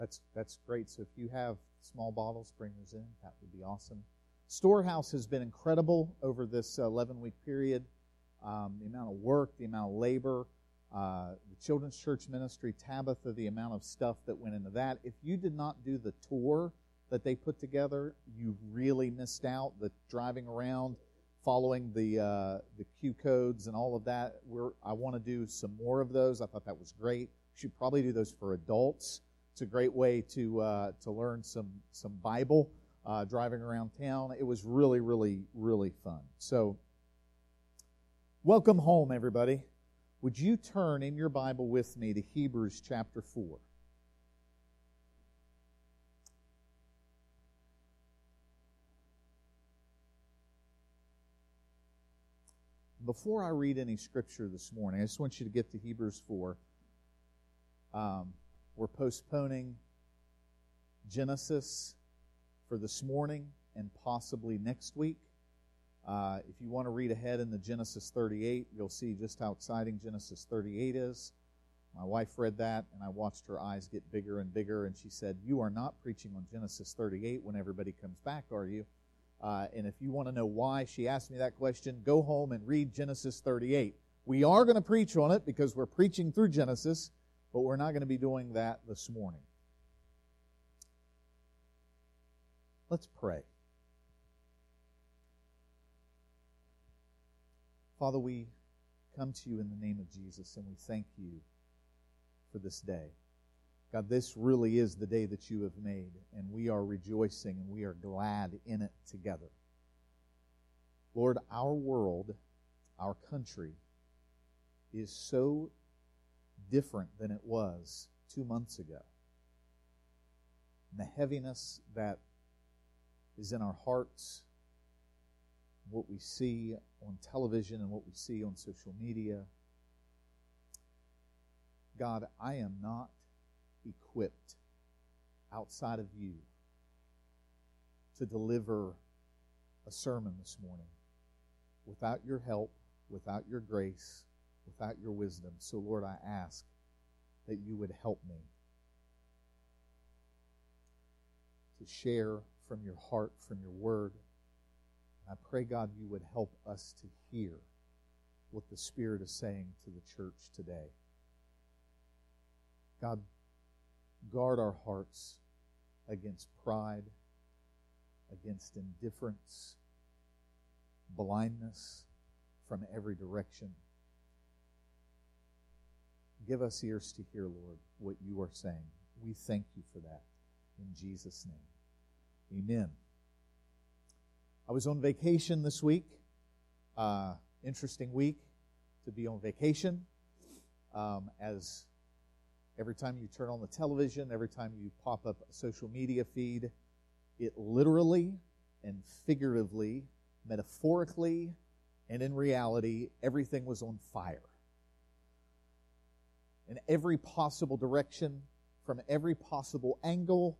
That's great. So if you have small bottles, bring those in. That would be awesome. Storehouse has been incredible over this 11-week period. The amount of work, the amount of labor, the Children's Church Ministry, Tabitha, the amount of stuff that went into that. If you did not do the tour that they put together, you really missed out. The driving around, following the Q codes and all of that. I want to do some more of those. I thought that was great. We should probably do those for adults. It's a great way to learn some Bible driving around town. It was really, really, really fun. So, welcome home, everybody. Would you turn in your Bible with me to Hebrews chapter 4? Before I read any scripture this morning, I just want you to get to Hebrews 4. We're postponing Genesis for this morning and possibly next week. If you want to read ahead in the Genesis 38, you'll see just how exciting Genesis 38 is. My wife read that, and I watched her eyes get bigger and bigger, and she said, "You are not preaching on Genesis 38 when everybody comes back, are you?" And if you want to know why she asked me that question, go home and read Genesis 38. We are going to preach on it because we're preaching through Genesis, but we're not going to be doing that this morning. Let's pray. Father, we come to you in the name of Jesus, and we thank you for this day. God, this really is the day that you have made, and we are rejoicing and we are glad in it together. Lord, our world, our country, is so different than it was 2 months ago. And the heaviness that is in our hearts, what we see on television and what we see on social media. God, I am not equipped outside of you to deliver a sermon this morning without your help, without your grace, without your wisdom. So, Lord, I ask that you would help me to share from your heart, from your word. I pray, God, you would help us to hear what the Spirit is saying to the church today. God, guard our hearts against pride, against indifference, blindness from every direction. Give us ears to hear, Lord, what you are saying. We thank you for that. In Jesus' name, amen. I was on vacation this week. Interesting week to be on vacation. As every time you turn on the television, every time you pop up a social media feed, it literally and figuratively, metaphorically, and in reality, everything was on fire. In every possible direction, from every possible angle.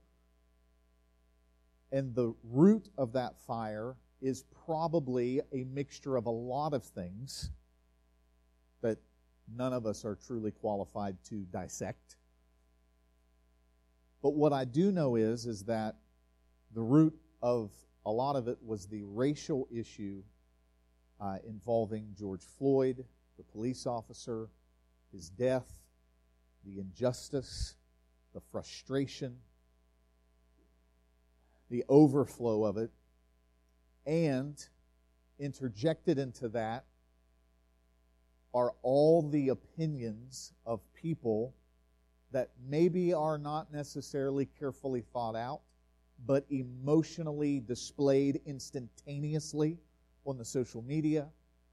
And the root of that fire is probably a mixture of a lot of things that none of us are truly qualified to dissect. But what I do know is that the root of a lot of it was the racial issue involving George Floyd, the police officer, his death, the injustice, the frustration, the overflow of it, and interjected into that are all the opinions of people that maybe are not necessarily carefully thought out, but emotionally displayed instantaneously on the social media.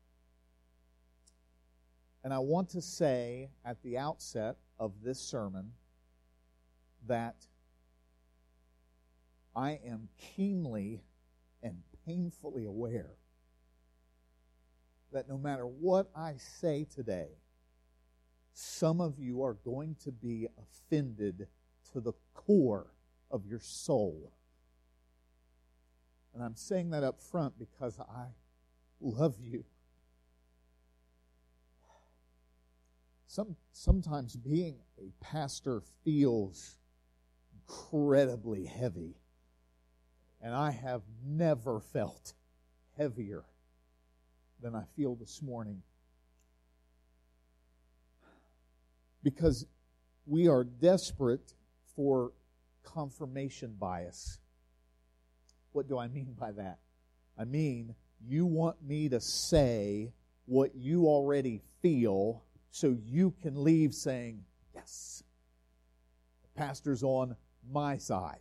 And I want to say at the outset of this sermon that I am keenly and painfully aware that no matter what I say today, some of you are going to be offended to the core of your soul. And I'm saying that up front because I love you. Sometimes being a pastor feels incredibly heavy. And I have never felt heavier than I feel this morning. Because we are desperate for confirmation bias. What do I mean by that? I mean, you want me to say what you already feel so you can leave saying, yes, the pastor's on my side.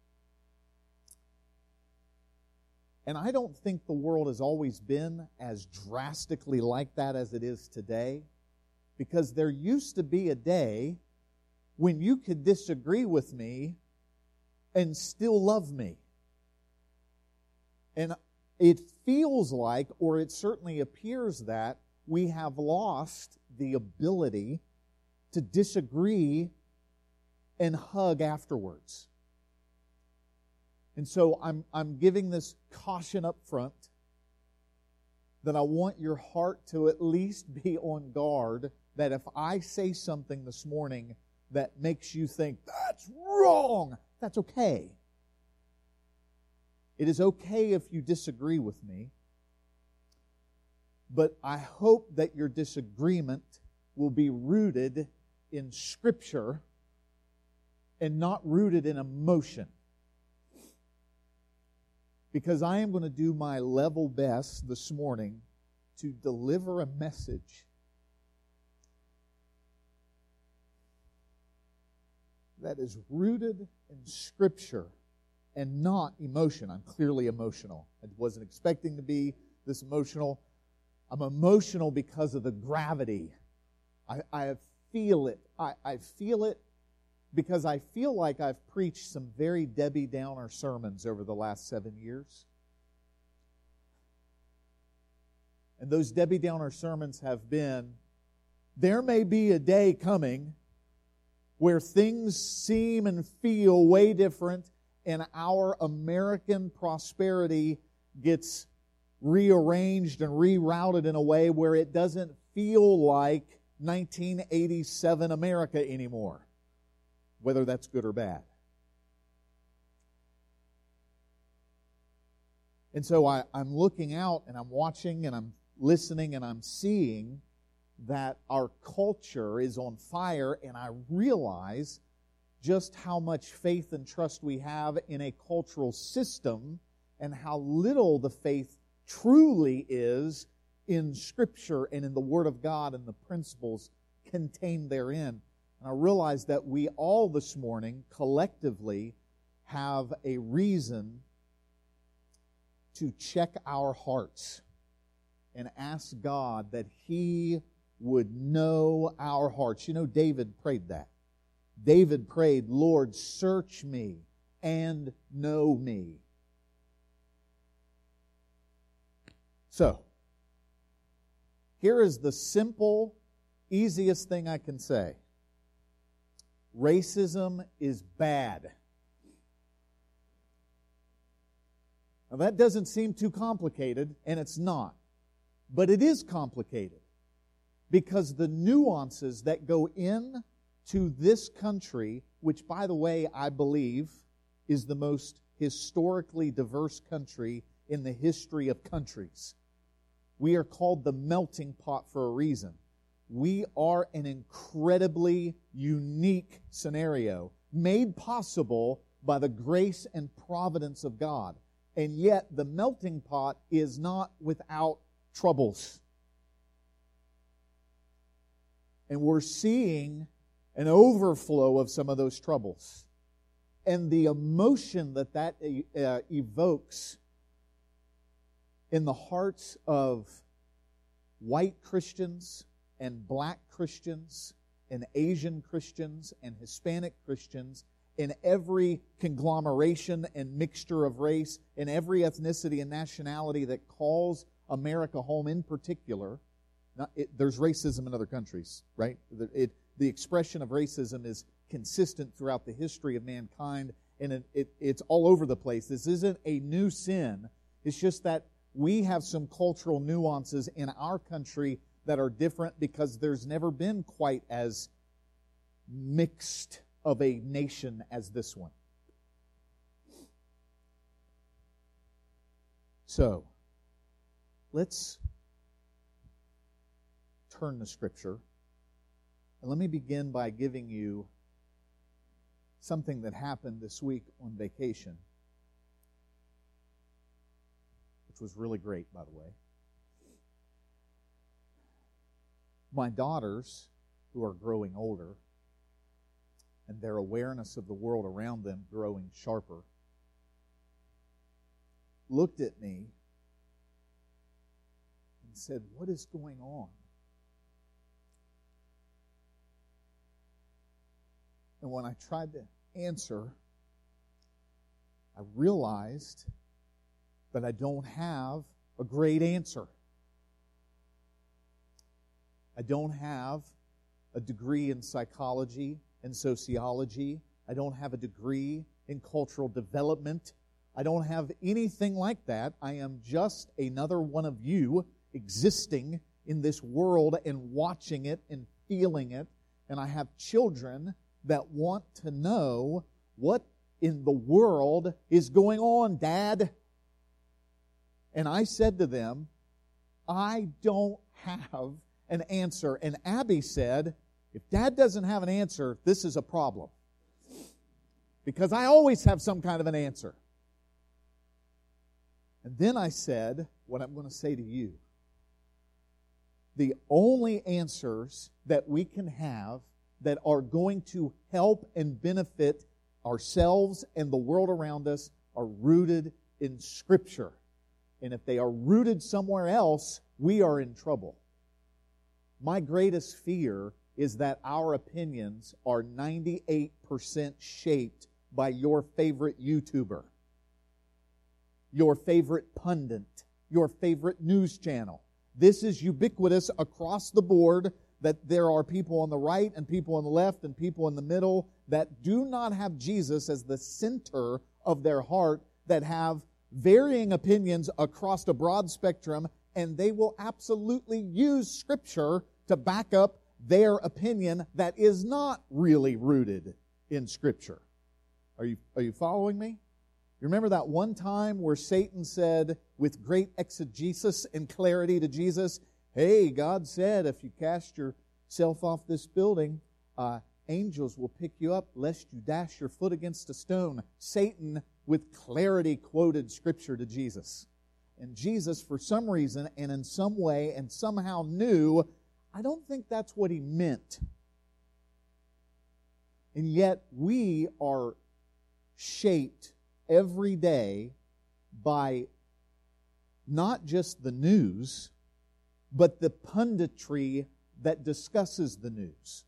And I don't think the world has always been as drastically like that as it is today, because there used to be a day when you could disagree with me and still love me. And it feels like, or it certainly appears that, we have lost the ability to disagree and hug afterwards. And so I'm giving this caution up front that I want your heart to at least be on guard that if I say something this morning that makes you think, that's wrong, that's okay. It is okay if you disagree with me, but I hope that your disagreement will be rooted in Scripture and not rooted in emotion. Because I am going to do my level best this morning to deliver a message that is rooted in Scripture and not emotion. I'm clearly emotional. I wasn't expecting to be this emotional. I'm emotional because of the gravity. I feel it. I feel it because I feel like I've preached some very Debbie Downer sermons over the last 7 years. And those Debbie Downer sermons have been, there may be a day coming where things seem and feel way different and our American prosperity gets rearranged and rerouted in a way where it doesn't feel like 1987 America anymore, whether that's good or bad. And so I'm looking out and I'm watching and I'm listening and I'm seeing that our culture is on fire, and I realize just how much faith and trust we have in a cultural system and how little the faith truly is in Scripture and in the Word of God and the principles contained therein. And I realize that we all this morning collectively have a reason to check our hearts and ask God that He would know our hearts. You know, David prayed that. David prayed, Lord, search me and know me. So, here is the simple, easiest thing I can say. Racism is bad. Now that doesn't seem too complicated, and it's not. But it is complicated because the nuances that go in to this country, which, by the way, I believe is the most historically diverse country in the history of countries. We are called the melting pot for a reason. We are an incredibly unique scenario made possible by the grace and providence of God. And yet the melting pot is not without troubles. And we're seeing an overflow of some of those troubles. And the emotion that evokes in the hearts of white Christians and black Christians and Asian Christians and Hispanic Christians, in every conglomeration and mixture of race, in every ethnicity and nationality that calls America home in particular. There's racism in other countries, right? The expression of racism is consistent throughout the history of mankind, and it's all over the place. This isn't a new sin. It's just that we have some cultural nuances in our country that are different because there's never been quite as mixed of a nation as this one. So, let's turn to Scripture. And let me begin by giving you something that happened this week on vacation, which was really great, by the way. My daughters, who are growing older, and their awareness of the world around them growing sharper, looked at me and said, "What is going on?" And when I tried to answer, I realized that I don't have a great answer. I don't have a degree in psychology and sociology. I don't have a degree in cultural development. I don't have anything like that. I am just another one of you existing in this world and watching it and feeling it. And I have children that want to know what in the world is going on, Dad. And I said to them, I don't have an answer. And Abby said, if Dad doesn't have an answer, this is a problem. Because I always have some kind of an answer. And then I said what I'm going to say to you. The only answers that we can have that are going to help and benefit ourselves and the world around us are rooted in Scripture. And if they are rooted somewhere else, we are in trouble. My greatest fear is that our opinions are 98% shaped by your favorite YouTuber, your favorite pundit, your favorite news channel. This is ubiquitous across the board, that there are people on the right and people on the left and people in the middle that do not have Jesus as the center of their heart, that have varying opinions across a broad spectrum, and they will absolutely use Scripture to back up their opinion that is not really rooted in Scripture. Are you following me? You remember that one time where Satan said, with great exegesis and clarity to Jesus, hey, God said if you cast yourself off this building, angels will pick you up lest you dash your foot against a stone. Satan, with clarity, quoted Scripture to Jesus. And Jesus, for some reason and in some way and somehow knew, I don't think that's what he meant. And yet we are shaped every day by not just the news, but the punditry that discusses the news.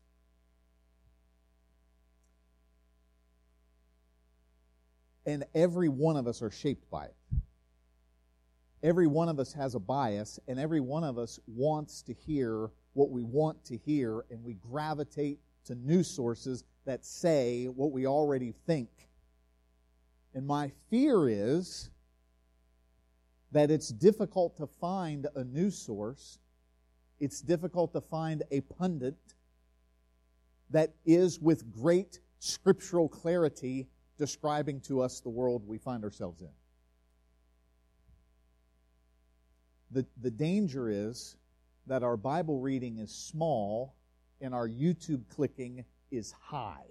And every one of us are shaped by it. Every one of us has a bias, and every one of us wants to hear what we want to hear, and we gravitate to news sources that say what we already think. And my fear is that it's difficult to find a news source, it's difficult to find a pundit that is with great scriptural clarity describing to us the world we find ourselves in. The danger is that our Bible reading is small and our YouTube clicking is high.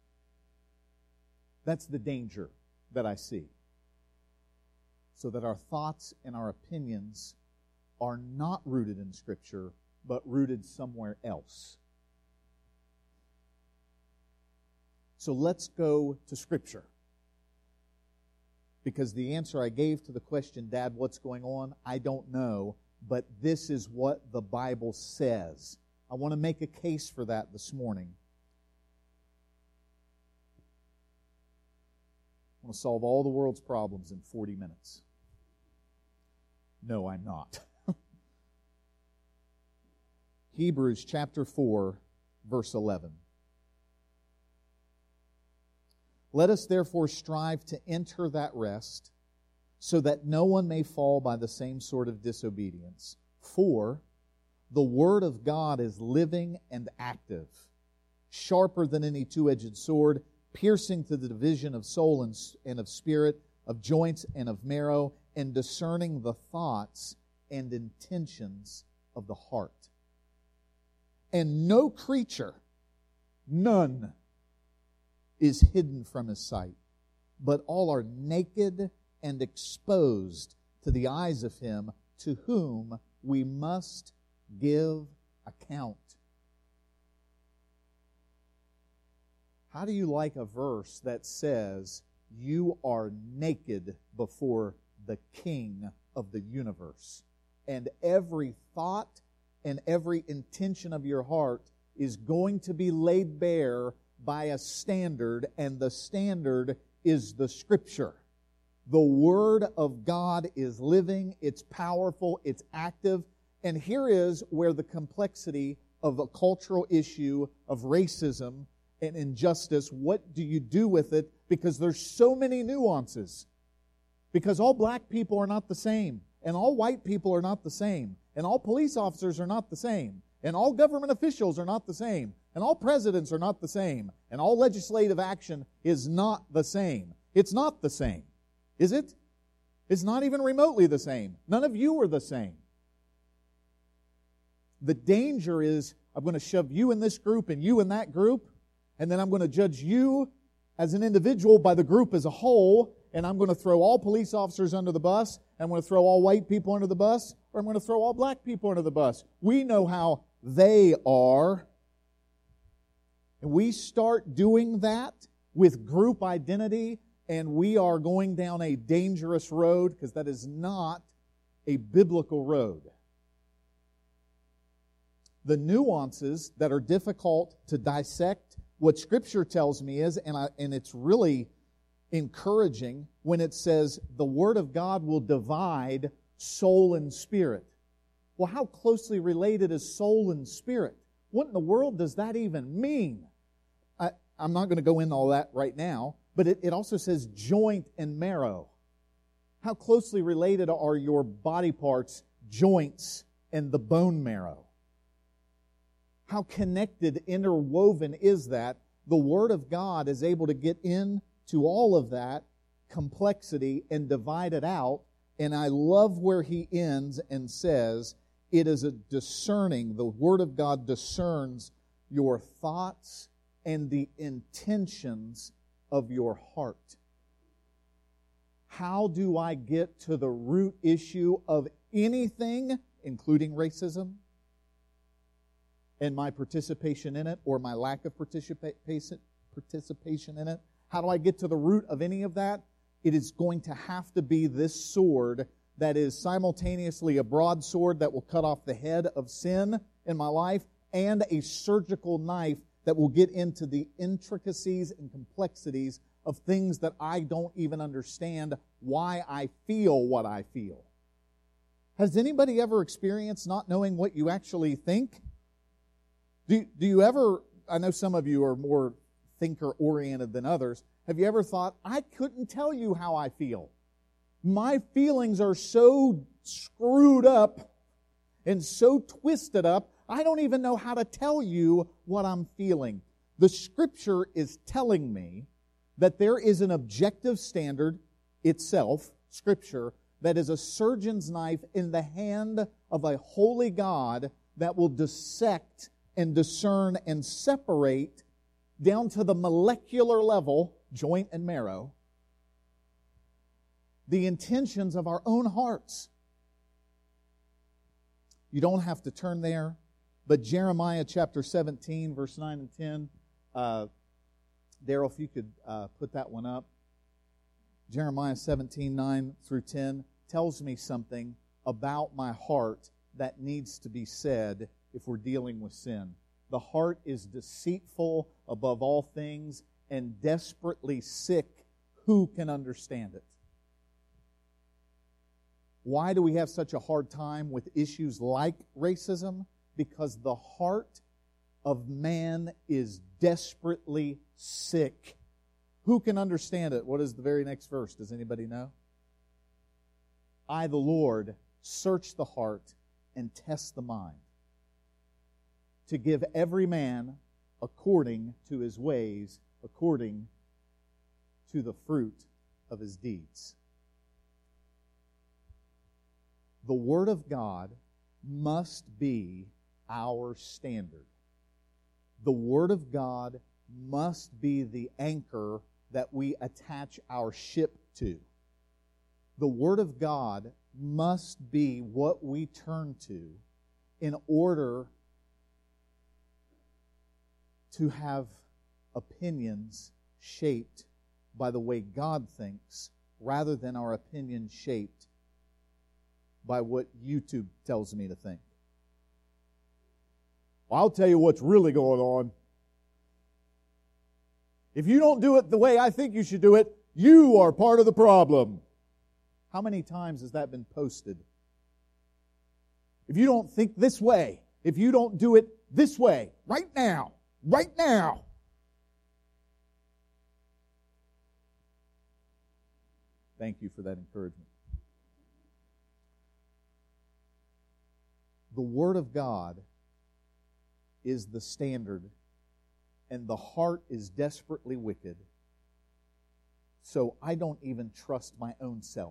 That's the danger that I see. So that our thoughts and our opinions are not rooted in Scripture, but rooted somewhere else. So let's go to Scripture. Because the answer I gave to the question, Dad, what's going on? I don't know, but this is what the Bible says. I want to make a case for that this morning. I want to solve all the world's problems in 40 minutes. No, I'm not. Hebrews chapter 4, verse 11. Let us therefore strive to enter that rest, so that no one may fall by the same sort of disobedience. For the Word of God is living and active, sharper than any two-edged sword, piercing to the division of soul and of spirit, of joints and of marrow, and discerning the thoughts and intentions of the heart. And no creature, none, is hidden from His sight, but all are naked and exposed to the eyes of Him to whom we must give account. How do you like a verse that says, you are naked before the King of the universe, and every thought and every intention of your heart is going to be laid bare by a standard, and the standard is the Scripture. The Word of God is living, it's powerful, it's active, and here is where the complexity of a cultural issue of racism and injustice, what do you do with it? Because there's so many nuances. Because all black people are not the same, and all white people are not the same, and all police officers are not the same, and all government officials are not the same, and all presidents are not the same, and all legislative action is not the same. It's not the same. Is it? It's not even remotely the same. None of you are the same. The danger is, I'm going to shove you in this group and you in that group, and then I'm going to judge you as an individual by the group as a whole, and I'm going to throw all police officers under the bus, and I'm going to throw all white people under the bus, or I'm going to throw all black people under the bus. We know how they are. And we start doing that with group identity, and we are going down a dangerous road, because that is not a biblical road. The nuances that are difficult to dissect, what Scripture tells me is, and it's really encouraging when it says the Word of God will divide soul and spirit. Well, how closely related is soul and spirit? What in the world does that even mean? I'm not going to go into all that right now, but it also says joint and marrow. How closely related are your body parts, joints, and the bone marrow? How connected, interwoven is that? The Word of God is able to get into all of that complexity and divide it out. And I love where he ends and says, it is a discerning, the Word of God discerns your thoughts and the intentions of your heart. How do I get to the root issue of anything, including racism, and my participation in it, or my lack of participation in it? How do I get to the root of any of that? It is going to have to be this sword that is simultaneously a broadsword that will cut off the head of sin in my life, and a surgical knife that will get into the intricacies and complexities of things that I don't even understand why I feel what I feel. Has anybody ever experienced not knowing what you actually think? Do you ever, I know some of you are more thinker-oriented than others, have you ever thought, I couldn't tell you how I feel. My feelings are so screwed up and so twisted up, I don't even know how to tell you what I'm feeling. The Scripture is telling me that there is an objective standard itself, Scripture, that is a surgeon's knife in the hand of a holy God that will dissect and discern and separate down to the molecular level, joint and marrow, the intentions of our own hearts. You don't have to turn there, but Jeremiah chapter 17, verse 9 and 10. Daryl, if you could put that one up. Jeremiah 17, 9 through 10 tells me something about my heart that needs to be said if we're dealing with sin. The heart is deceitful above all things and desperately sick. Who can understand it? Why do we have such a hard time with issues like racism? Because the heart of man is desperately sick. Who can understand it? What is the very next verse? Does anybody know? I, the Lord, search the heart and test the mind, to give every man according to his ways, according to the fruit of his deeds. The Word of God must be our standard. The Word of God must be the anchor that we attach our ship to. The Word of God must be what we turn to in order to have opinions shaped by the way God thinks, rather than our opinions shaped by what YouTube tells me to think. Well, I'll tell you what's really going on. If you don't do it the way I think you should do it, you are part of the problem. How many times has that been posted? If you don't think this way, if you don't do it this way, right now, Thank you for that encouragement. The Word of God is the standard, and the heart is desperately wicked, so I don't even trust my own self.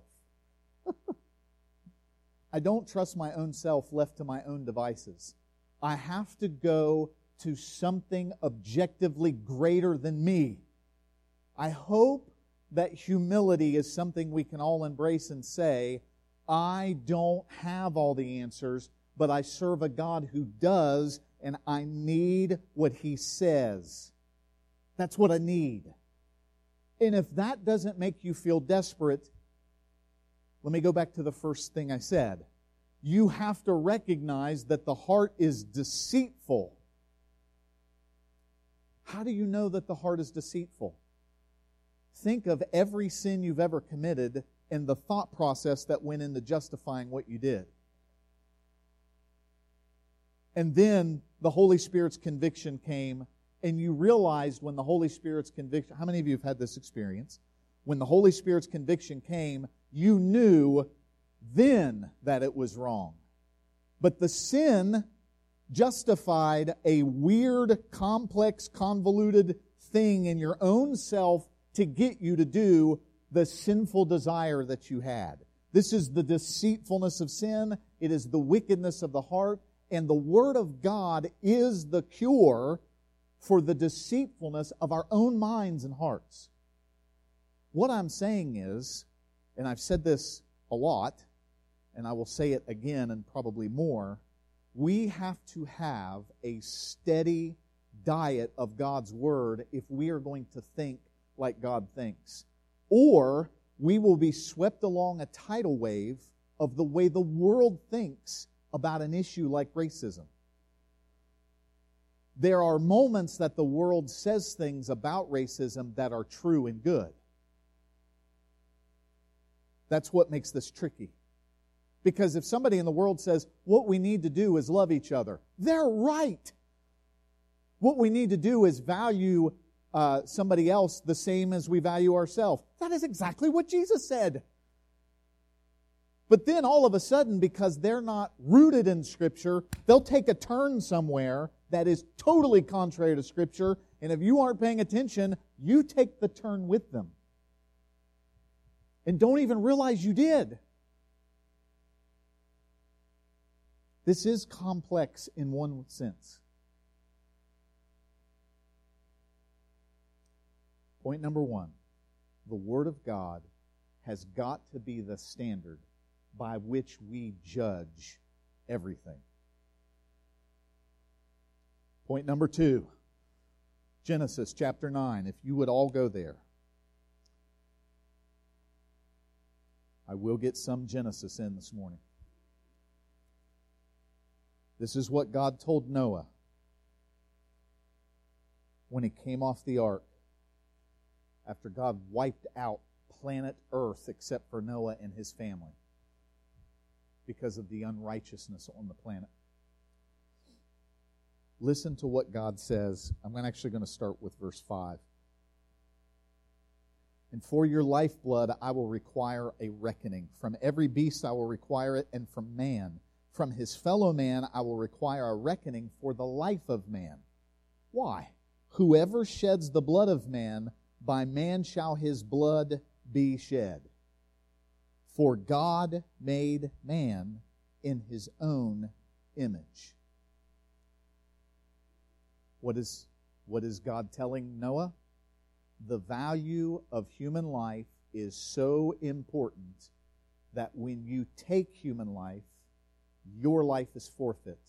I don't trust my own self left to my own devices. I have to go to something objectively greater than me. I hope that humility is something we can all embrace and say, I don't have all the answers, but I serve a God who does, and I need what He says. That's what I need. And if that doesn't make you feel desperate, let me go back to the first thing I said. You have to recognize that the heart is deceitful. How do you know that the heart is deceitful? Think of every sin you've ever committed and the thought process that went into justifying what you did. And then the Holy Spirit's conviction came, and you realized when the Holy Spirit's conviction... How many of you have had this experience? When the Holy Spirit's conviction came, you knew then that it was wrong. But the sin justified a weird, complex, convoluted thing in your own self to get you to do the sinful desire that you had. This is the deceitfulness of sin. It is the wickedness of the heart. And the Word of God is the cure for the deceitfulness of our own minds and hearts. What I'm saying is, and I've said this a lot, and I will say it again and probably more, we have to have a steady diet of God's Word if we are going to think like God thinks. Or we will be swept along a tidal wave of the way the world thinks about an issue like racism. There are moments that the world says things about racism that are true and good. That's what makes this tricky. Because if somebody in the world says, what we need to do is love each other, they're right. What we need to do is value somebody else the same as we value ourselves. That is exactly what Jesus said. But then all of a sudden, because they're not rooted in Scripture, they'll take a turn somewhere that is totally contrary to Scripture, and if you aren't paying attention, you take the turn with them. And don't even realize you did. This is complex in one sense. Point number one, the Word of God has got to be the standard by which we judge everything. Point number two, Genesis chapter 9. If you would all go there. I will get some Genesis in this morning. This is what God told Noah when he came off the ark after God wiped out planet Earth except for Noah and his family because of the unrighteousness on the planet. Listen to what God says. I'm actually going to start with verse 5. And for your lifeblood I will require a reckoning. From every beast I will require it, and from man. From his fellow man I will require a reckoning for the life of man. Why? Whoever sheds the blood of man, by man shall his blood be shed. For God made man in His own image. What is God telling Noah? The value of human life is so important that when you take human life, your life is forfeit.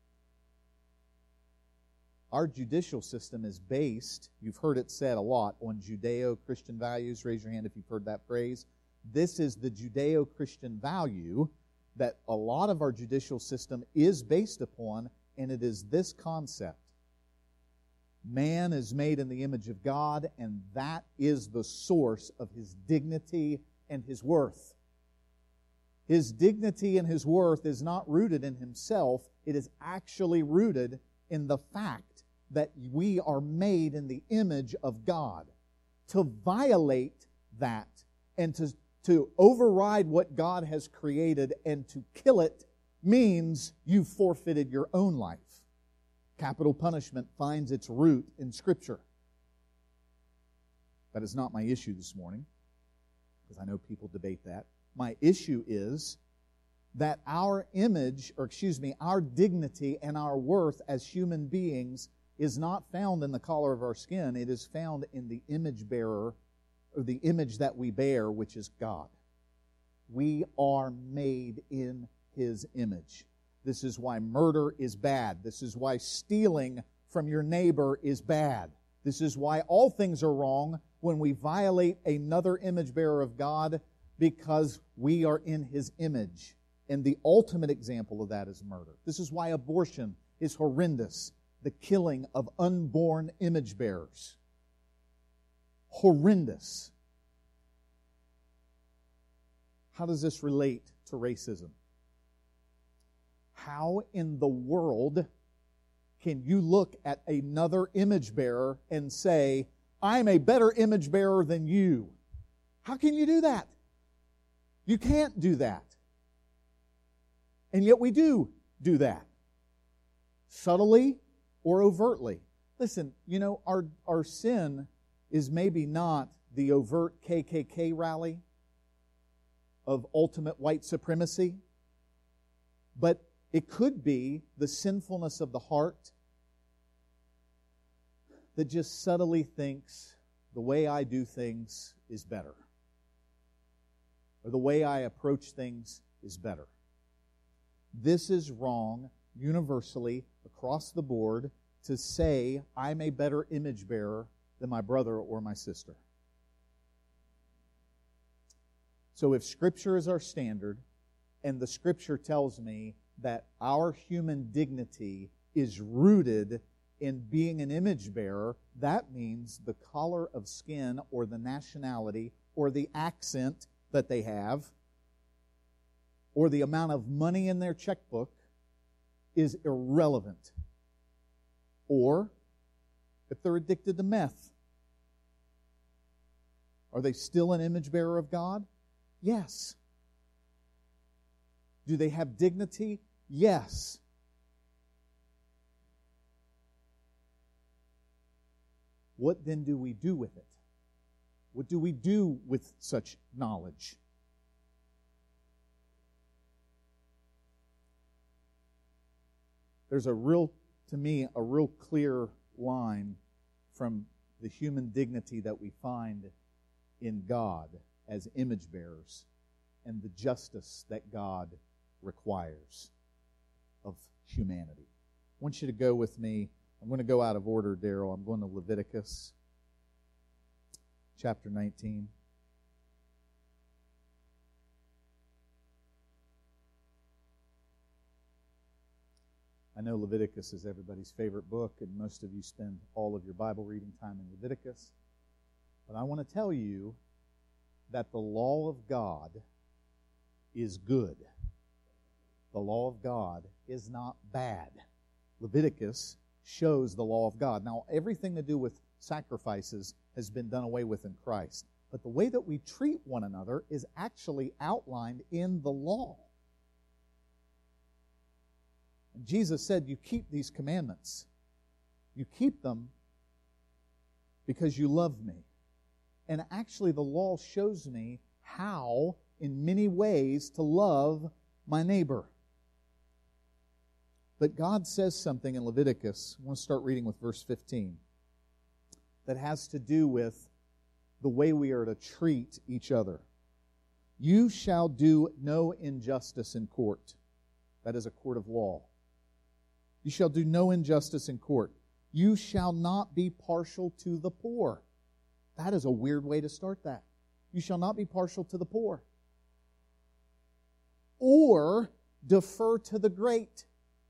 Our judicial system is based, you've heard it said a lot, on Judeo-Christian values. Raise your hand if you've heard that phrase. This is the Judeo-Christian value that a lot of our judicial system is based upon, and it is this concept. Man is made in the image of God, and that is the source of his dignity and his worth. His dignity and his worth is not rooted in himself. It is actually rooted in the fact that we are made in the image of God. To violate that and to override what God has created and to kill it means you've forfeited your own life. Capital punishment finds its root in Scripture. That is not my issue this morning, because I know people debate that. My issue is that our dignity and our worth as human beings is not found in the color of our skin. It is found in the image bearer, or the image that we bear, which is God. We are made in His image. This is why murder is bad. This is why stealing from your neighbor is bad. This is why all things are wrong when we violate another image bearer of God, because we are in His image. And the ultimate example of that is murder. This is why abortion is horrendous. The killing of unborn image bearers. Horrendous. How does this relate to racism? How in the world can you look at another image bearer and say, I'm a better image bearer than you? How can you do that? You can't do that. And yet we do that. Subtly or overtly. Listen, our sin is maybe not the overt KKK rally of ultimate white supremacy, but it could be the sinfulness of the heart that just subtly thinks the way I do things is better, or the way I approach things is better. This is wrong universally across the board to say I'm a better image bearer than my brother or my sister. So if Scripture is our standard, and the Scripture tells me that our human dignity is rooted in being an image bearer, that means the color of skin or the nationality or the accent that they have or the amount of money in their checkbook is irrelevant. Or if they're addicted to meth, are they still an image bearer of God? Yes. Do they have dignity? Yes. What then do we do with it? What do we do with such knowledge? There's a real clear line from the human dignity that we find in God as image bearers and the justice that God requires of humanity. I want you to go with me. I'm going to go out of order, Daryl. I'm going to Leviticus chapter 19. I know Leviticus is everybody's favorite book, and most of you spend all of your Bible reading time in Leviticus. But I want to tell you that the law of God is good. The law of God is not bad. Leviticus shows the law of God. Now, everything to do with sacrifices has been done away with in Christ. But the way that we treat one another is actually outlined in the law. And Jesus said, you keep these commandments. You keep them because you love me. And actually the law shows me how, in many ways, to love my neighbor. But God says something in Leviticus, I want to start reading with verse 15, that has to do with the way we are to treat each other. You shall do no injustice in court. That is a court of law. You shall do no injustice in court. You shall not be partial to the poor. That is a weird way to start that. You shall not be partial to the poor. Or defer to the great.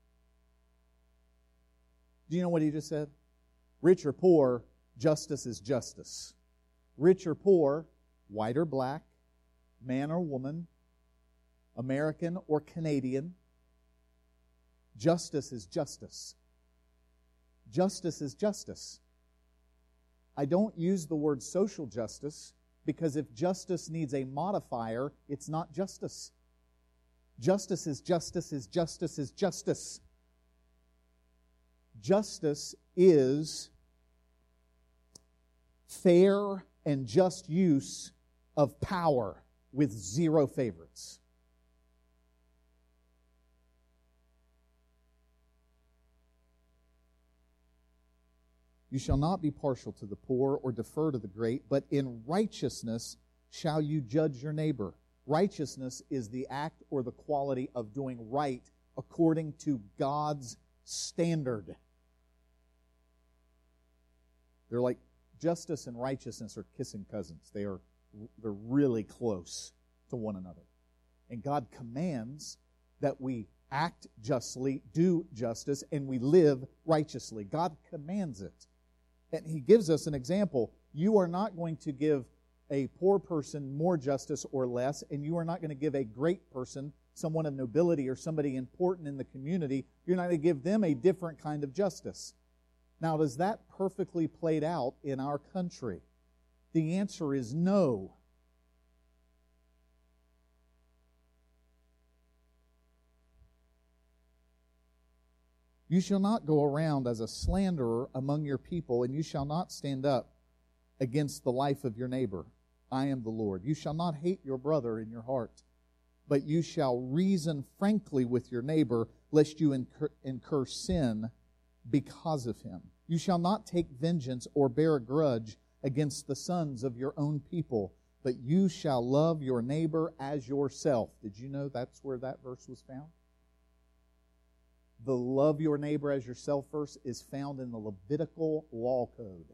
Do you know what he just said? Rich or poor, justice is justice. Rich or poor, white or black, man or woman, American or Canadian, justice is justice. Justice is justice. I don't use the word social justice because if justice needs a modifier, it's not justice. Justice is justice is justice is justice. Justice is fair and just use of power with zero favorites. You shall not be partial to the poor or defer to the great, but in righteousness shall you judge your neighbor. Righteousness is the act or the quality of doing right according to God's standard. They're like justice and righteousness are kissing cousins. They're really close to one another. And God commands that we act justly, do justice, and we live righteously. God commands it. And He gives us an example. You are not going to give a poor person more justice or less, and you are not going to give a great person, someone of nobility or somebody important in the community, you're not going to give them a different kind of justice. Now, does that perfectly played out in our country? The answer is no. You shall not go around as a slanderer among your people, and you shall not stand up against the life of your neighbor. I am the Lord. You shall not hate your brother in your heart, but you shall reason frankly with your neighbor, lest you incur sin because of him. You shall not take vengeance or bear a grudge against the sons of your own people, but you shall love your neighbor as yourself. Did you know that's where that verse was found? The love your neighbor as yourself verse is found in the Levitical law code.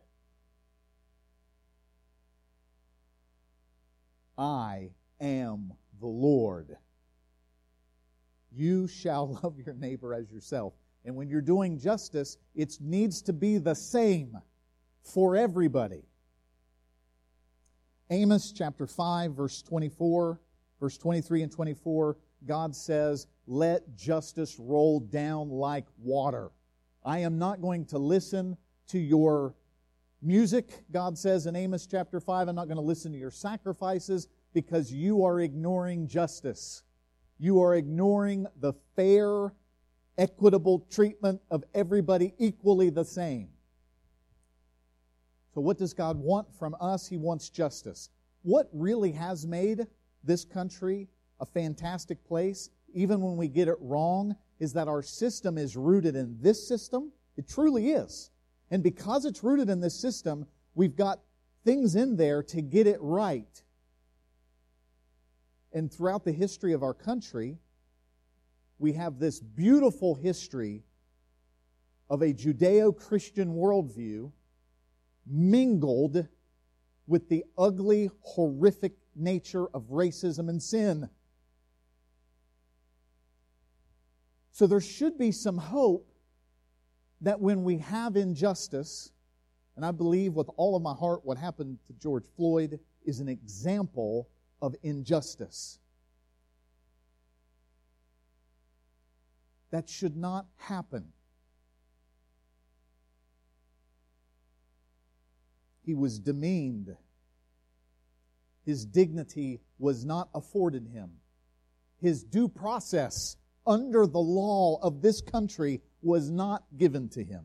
I am the Lord. You shall love your neighbor as yourself. And when you're doing justice, it needs to be the same for everybody. Amos chapter 5, verse 24, verse 23 and 24, God says, let justice roll down like water. I am not going to listen to your music, God says in Amos chapter 5. I'm not going to listen to your sacrifices because you are ignoring justice. You are ignoring the fair, equitable treatment of everybody equally the same. So what does God want from us? He wants justice. What really has made this country a fantastic place, even when we get it wrong, is that our system is rooted in this system. It truly is. And because it's rooted in this system, we've got things in there to get it right. And throughout the history of our country, we have this beautiful history of a Judeo-Christian worldview mingled with the ugly, horrific nature of racism and sin. So there should be some hope that when we have injustice, and I believe with all of my heart what happened to George Floyd is an example of injustice. That should not happen. He was demeaned. His dignity was not afforded him. His due process under the law of this country was not given to him.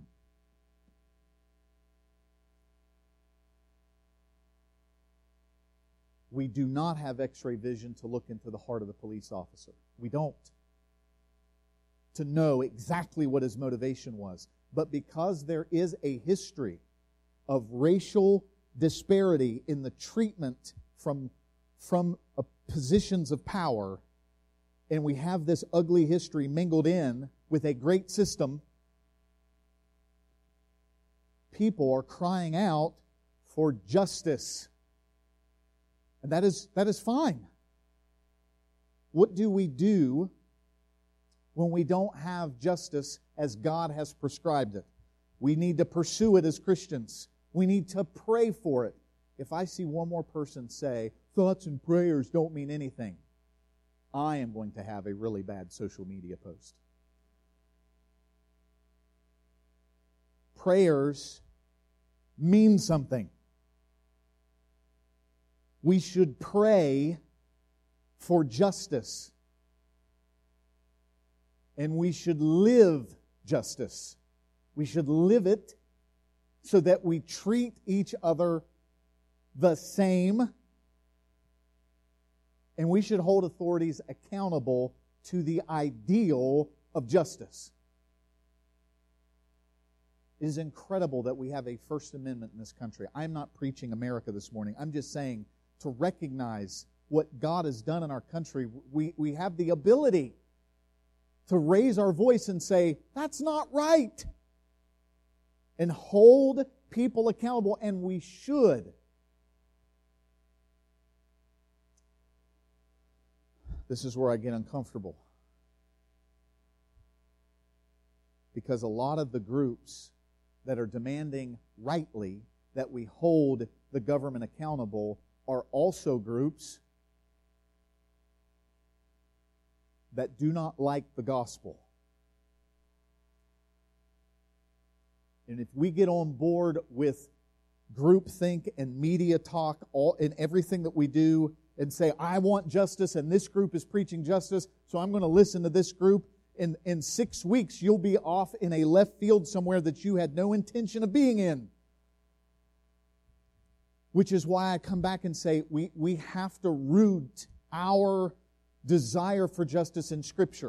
We do not have x-ray vision to look into the heart of the police officer. We don't. to know exactly what his motivation was. But because there is a history of racial disparity in the treatment from positions of power, and we have this ugly history mingled in with a great system, people are crying out for justice. And that is fine. What do we do when we don't have justice as God has prescribed it? We need to pursue it as Christians. We need to pray for it. If I see one more person say, thoughts and prayers don't mean anything, I am going to have a really bad social media post. Prayers mean something. We should pray for justice. And we should live justice. We should live it so that we treat each other the same. And we should hold authorities accountable to the ideal of justice. It is incredible that we have a First Amendment in this country. I'm not preaching America this morning. I'm just saying to recognize what God has done in our country. We have the ability to raise our voice and say, that's not right. And hold people accountable, and we should. This is where I get uncomfortable. Because a lot of the groups that are demanding rightly that we hold the government accountable are also groups that do not like the gospel. And if we get on board with groupthink and media talk in everything that we do and say, I want justice and this group is preaching justice, so I'm going to listen to this group, in 6 weeks you'll be off in a left field somewhere that you had no intention of being in. Which is why I come back and say we have to root our desire for justice in Scripture.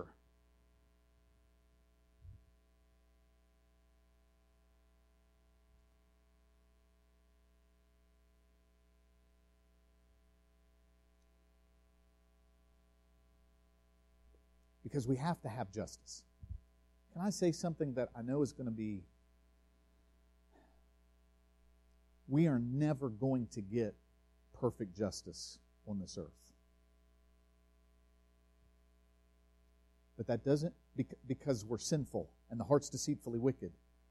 Because we have to have justice. Can I say something that I know is going to be... We are never going to get perfect justice on this earth. But that doesn't, because we're sinful and the heart's deceitfully wicked.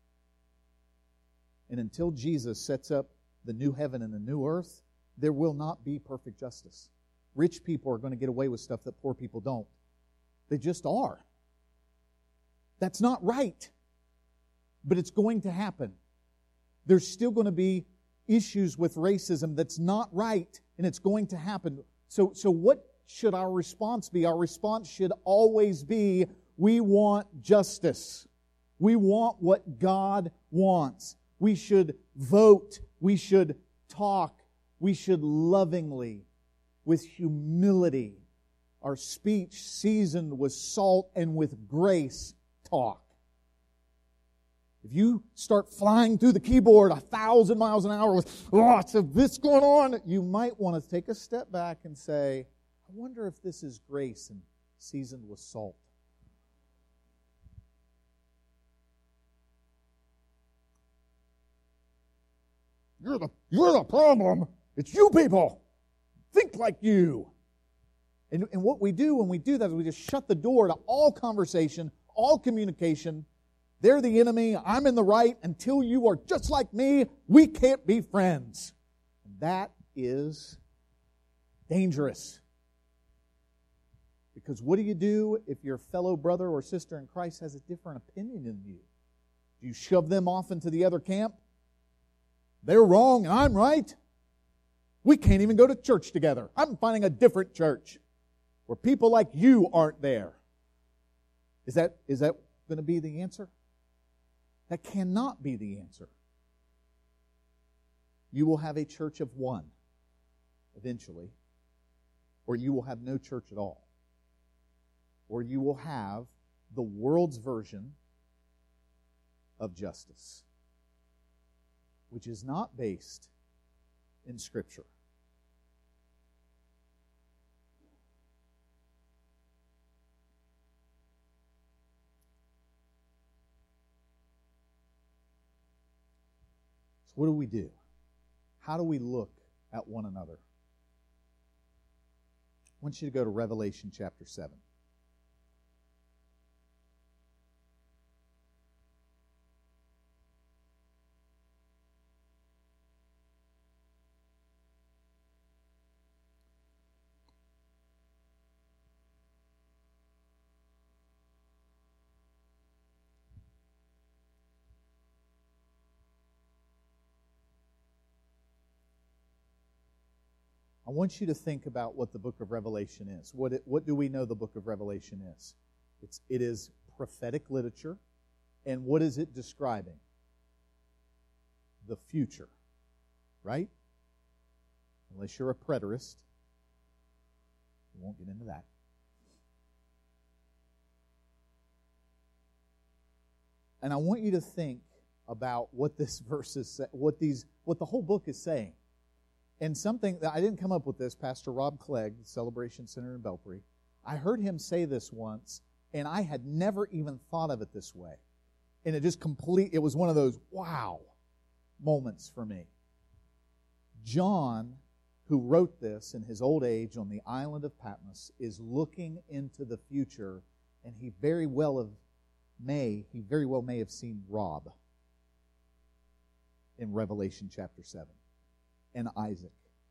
And until Jesus sets up the new heaven and the new earth, there will not be perfect justice. Rich people are going to get away with stuff that poor people don't. They just are. That's not right. But it's going to happen. There's still going to be issues with racism that's not right, and it's going to happen. So what should our response be? Our response should always be, we want justice. We want what God wants. We should vote. We should talk. We should lovingly, with humility, our speech seasoned with salt and with grace, talk. If you start flying through the keyboard 1,000 miles an hour with lots of this going on, you might want to take a step back and say, I wonder if this is grace and seasoned with salt. You're the problem. It's you people. Think like you. And what we do when we do that is we just shut the door to all conversation, all communication. They're the enemy. I'm in the right. Until you are just like me, we can't be friends. And that is dangerous. Because what do you do if your fellow brother or sister in Christ has a different opinion than you? Do you shove them off into the other camp? They're wrong and I'm right. We can't even go to church together. I'm finding a different church where people like you aren't there. Is that going to be the answer? That cannot be the answer. You will have a church of one eventually, or you will have no church at all. Or you will have the world's version of justice, which is not based in Scripture. So what do? How do we look at one another? I want you to go to Revelation chapter 7. I want you to think about what the book of Revelation is. What do we know the book of Revelation is? It is prophetic literature. And what is it describing? The future. Right? Unless you're a preterist. We won't get into that. And I want you to think about what this verse is, what the whole book is saying. And something that I didn't come up with this, Pastor Rob Clegg, Celebration Center in Belpre, I heard him say this once, and I had never even thought of it this way. And it was one of those wow moments for me. John, who wrote this in his old age on the island of Patmos, is looking into the future, and he very well may have seen Rob in Revelation chapter 7. And Isaac.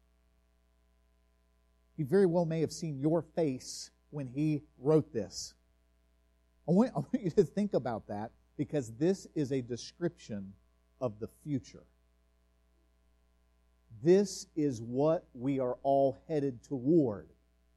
He very well may have seen your face when he wrote this. I want you to think about that, because this is a description of the future. This is what we are all headed toward.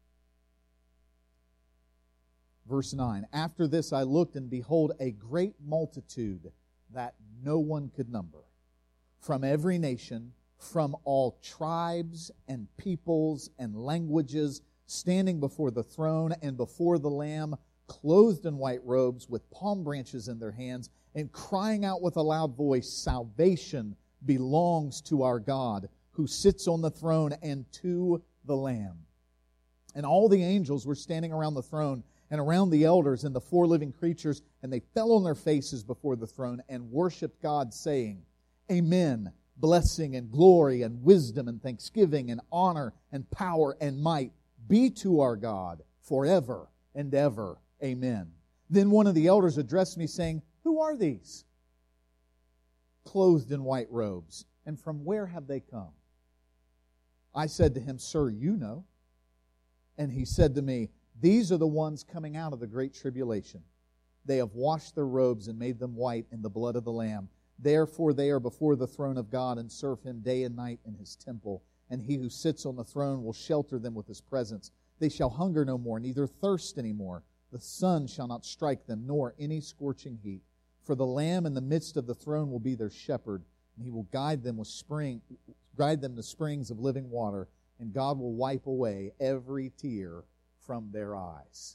Verse 9, after this I looked, and behold, a great multitude that no one could number, from every nation, from all tribes and peoples and languages, standing before the throne and before the Lamb, clothed in white robes, with palm branches in their hands, and crying out with a loud voice, salvation belongs to our God, who sits on the throne, and to the Lamb. And all the angels were standing around the throne, and around the elders and the four living creatures, and they fell on their faces before the throne, and worshipped God, saying, Amen. Blessing and glory and wisdom and thanksgiving and honor and power and might be to our God forever and ever. Amen. Then one of the elders addressed me, saying, Who are these? Clothed in white robes. And from where have they come? I said to him, Sir, you know. And he said to me, These are the ones coming out of the great tribulation. They have washed their robes and made them white in the blood of the Lamb. Therefore they are before the throne of God, and serve Him day and night in His temple. And He who sits on the throne will shelter them with His presence. They shall hunger no more, neither thirst any more. The sun shall not strike them, nor any scorching heat. For the Lamb in the midst of the throne will be their shepherd, and He will guide them to springs of living water, and God will wipe away every tear from their eyes.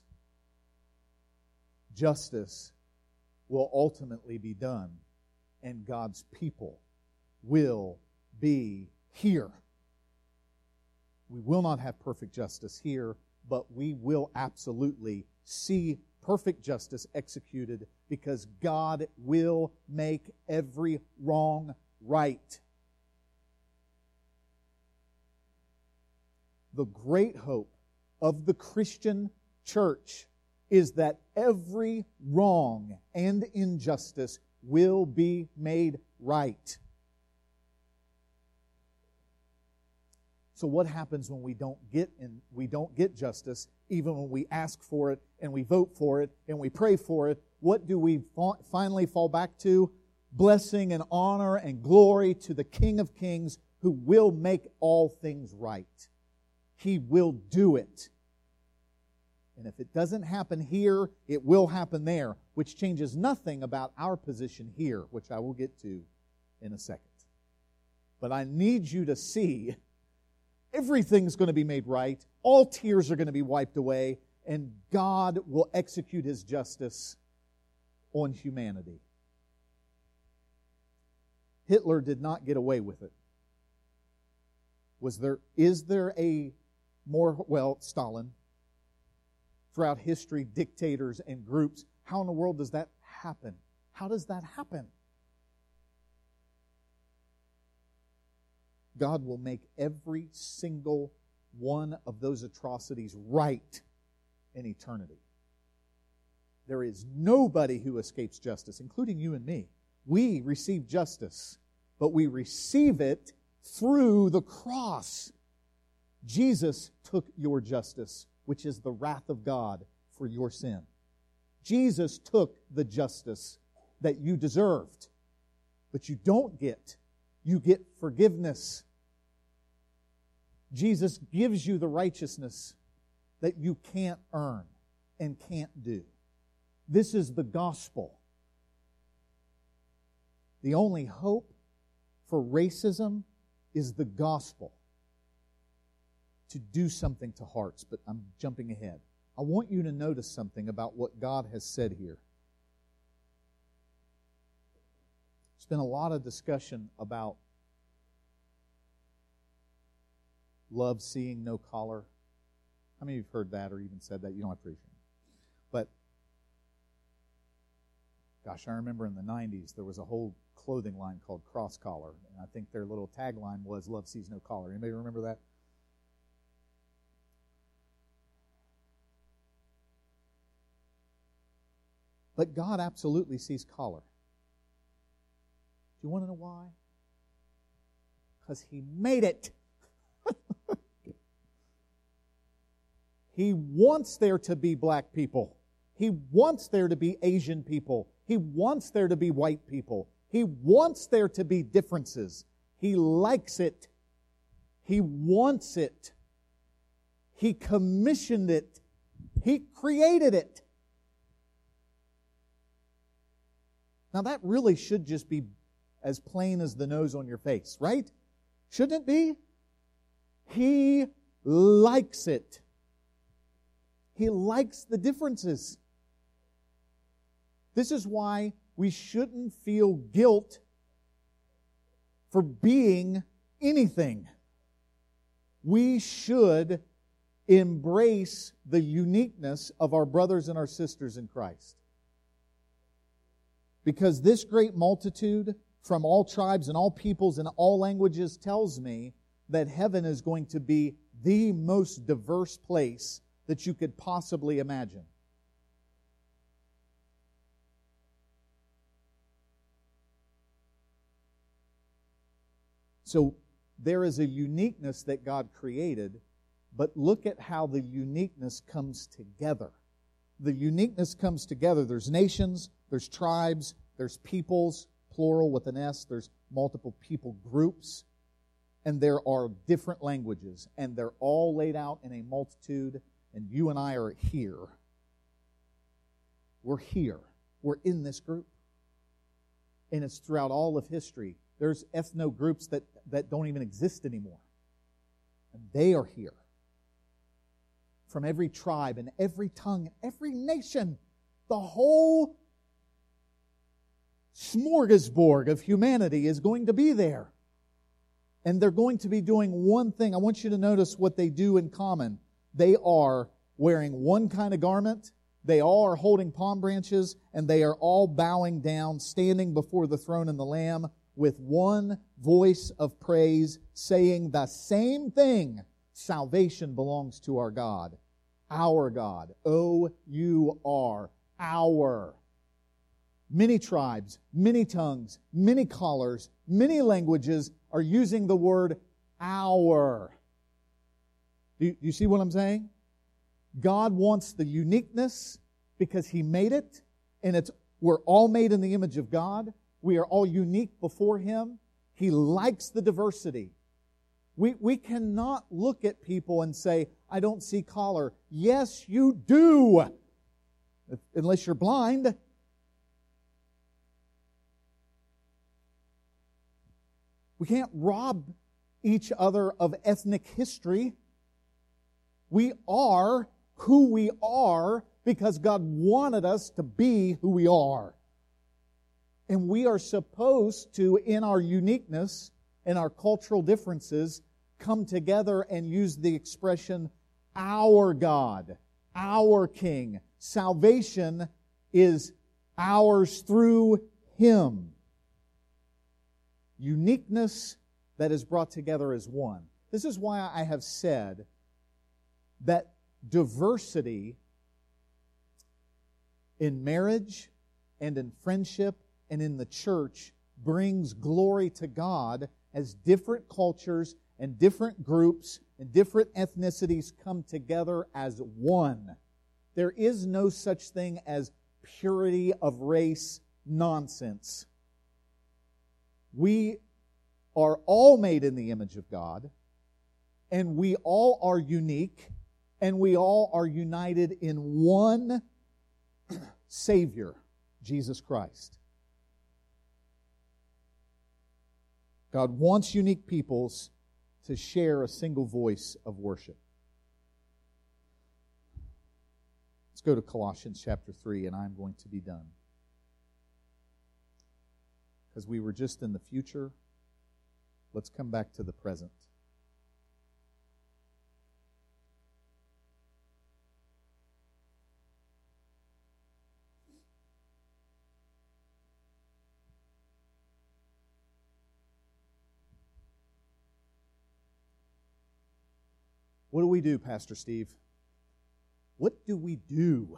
Justice will ultimately be done, and God's people will be here. We will not have perfect justice here, but we will absolutely see perfect justice executed, because God will make every wrong right. The great hope of the Christian church is that every wrong and injustice will be made right. So what happens when we don't get justice, even when we ask for it and we vote for it and we pray for it? What do we finally fall back to? Blessing and honor and glory to the King of Kings, who will make all things right. He will do it. And if it doesn't happen here, it will happen there, which changes nothing about our position here, which I will get to in a second. But I need you to see everything's going to be made right. All tears are going to be wiped away. and God will execute His justice on humanity. Hitler did not get away with it. Is there a more, Stalin, throughout history, dictators and groups? How in the world does that happen? How does that happen? God will make every single one of those atrocities right in eternity. There is nobody who escapes justice, including you and me. We receive justice, but we receive it through the cross. Jesus took your justice, which is the wrath of God for your sin. Jesus took the justice that you deserved, but you don't get. You get forgiveness. Jesus gives you the righteousness that you can't earn and can't do. This is the gospel. The only hope for racism is the gospel to do something to hearts, but I'm jumping ahead. I want you to notice something about what God has said here. There's been a lot of discussion about love seeing no collar. How many of you have heard that or even said that? You don't have to raise your hand. But, gosh, I remember in the 90s there was a whole clothing line called Cross Collar, and I think their little tagline was "Love sees no collar." Anybody remember that? But God absolutely sees collar. Do you want to know why? Because He made it. He wants there to be black people. He wants there to be Asian people. He wants there to be white people. He wants there to be differences. He likes it. He wants it. He commissioned it. He created it. Now that really should just be as plain as the nose on your face, right? Shouldn't it be? He likes it. He likes the differences. This is why we shouldn't feel guilt for being anything. We should embrace the uniqueness of our brothers and our sisters in Christ. Because this great multitude from all tribes and all peoples and all languages tells me that heaven is going to be the most diverse place that you could possibly imagine. So there is a uniqueness that God created, but look at how the uniqueness comes together. The uniqueness comes together. There's nations, there's tribes, there's peoples, plural with an S, there's multiple people groups, and there are different languages, and they're all laid out in a multitude, and you and I are here. We're here. We're in this group. And it's throughout all of history. There's ethno groups that don't even exist anymore. And they are here. From every tribe and every tongue and every nation. The whole smorgasbord of humanity is going to be there. And they're going to be doing one thing. I want you to notice what they do in common. They are wearing one kind of garment. They all are holding palm branches, and they are all bowing down, standing before the throne and the Lamb with one voice of praise, saying the same thing. Salvation belongs to our God. Our God. O-U-R. Our. Many tribes, many tongues, many callers, many languages are using the word our. Do you see what I'm saying? God wants the uniqueness because He made it, and we're all made in the image of God. We are all unique before Him. He likes the diversity. We cannot look at people and say, I don't see color. Yes, you do. Unless you're blind. We can't rob each other of ethnic history. We are who we are because God wanted us to be who we are. And we are supposed to, in our uniqueness, in our cultural differences, come together and use the expression, our God, our King. Salvation is ours through Him. Uniqueness that is brought together as one. This is why I have said that diversity in marriage and in friendship and in the church brings glory to God as different cultures and different groups and different ethnicities come together as one. There is no such thing as purity of race nonsense. We are all made in the image of God, and we all are unique, and we all are united in one Savior, Jesus Christ. God wants unique peoples to share a single voice of worship. Let's go to Colossians chapter 3, and I'm going to be done. Because we were just in the future, let's come back to the present. What do we do, Pastor Steve? What do we do?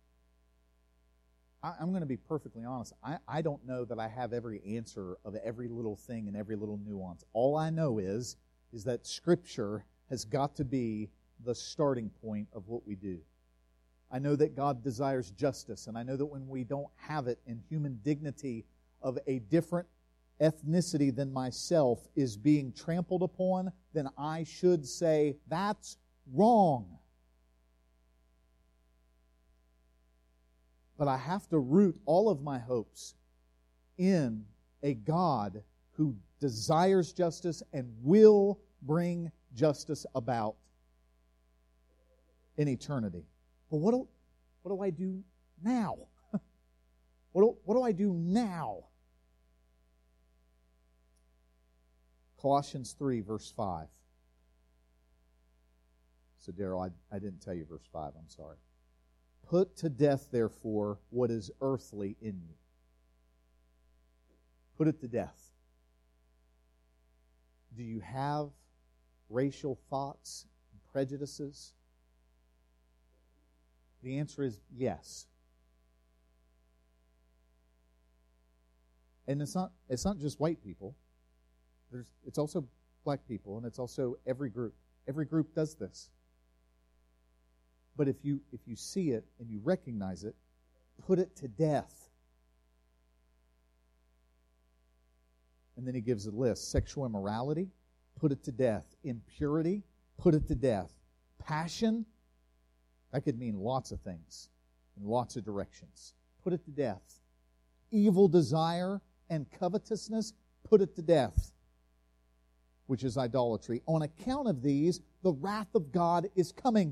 I'm going to be perfectly honest. I don't know that I have every answer of every little thing and every little nuance. All I know is that Scripture has got to be the starting point of what we do. I know that God desires justice, and I know that when we don't have it in human dignity of a different ethnicity than myself is being trampled upon, then I should say, that's wrong. But I have to root all of my hopes in a God who desires justice and will bring justice about in eternity. But what do I do now? What do I do now? Colossians 3, verse 5. So, Daryl, I didn't tell you verse 5. I'm sorry. Put to death, therefore, what is earthly in you. Put it to death. Do you have racial thoughts and prejudices? The answer is yes. And it's not just white people. It's also black people, and it's also every group. Every group does this. But if you see it and you recognize it, put it to death. And then he gives a list. Sexual immorality, put it to death. Impurity, put it to death. Passion, that could mean lots of things in lots of directions. Put it to death. Evil desire and covetousness, put it to death, which is idolatry. On account of these, the wrath of God is coming.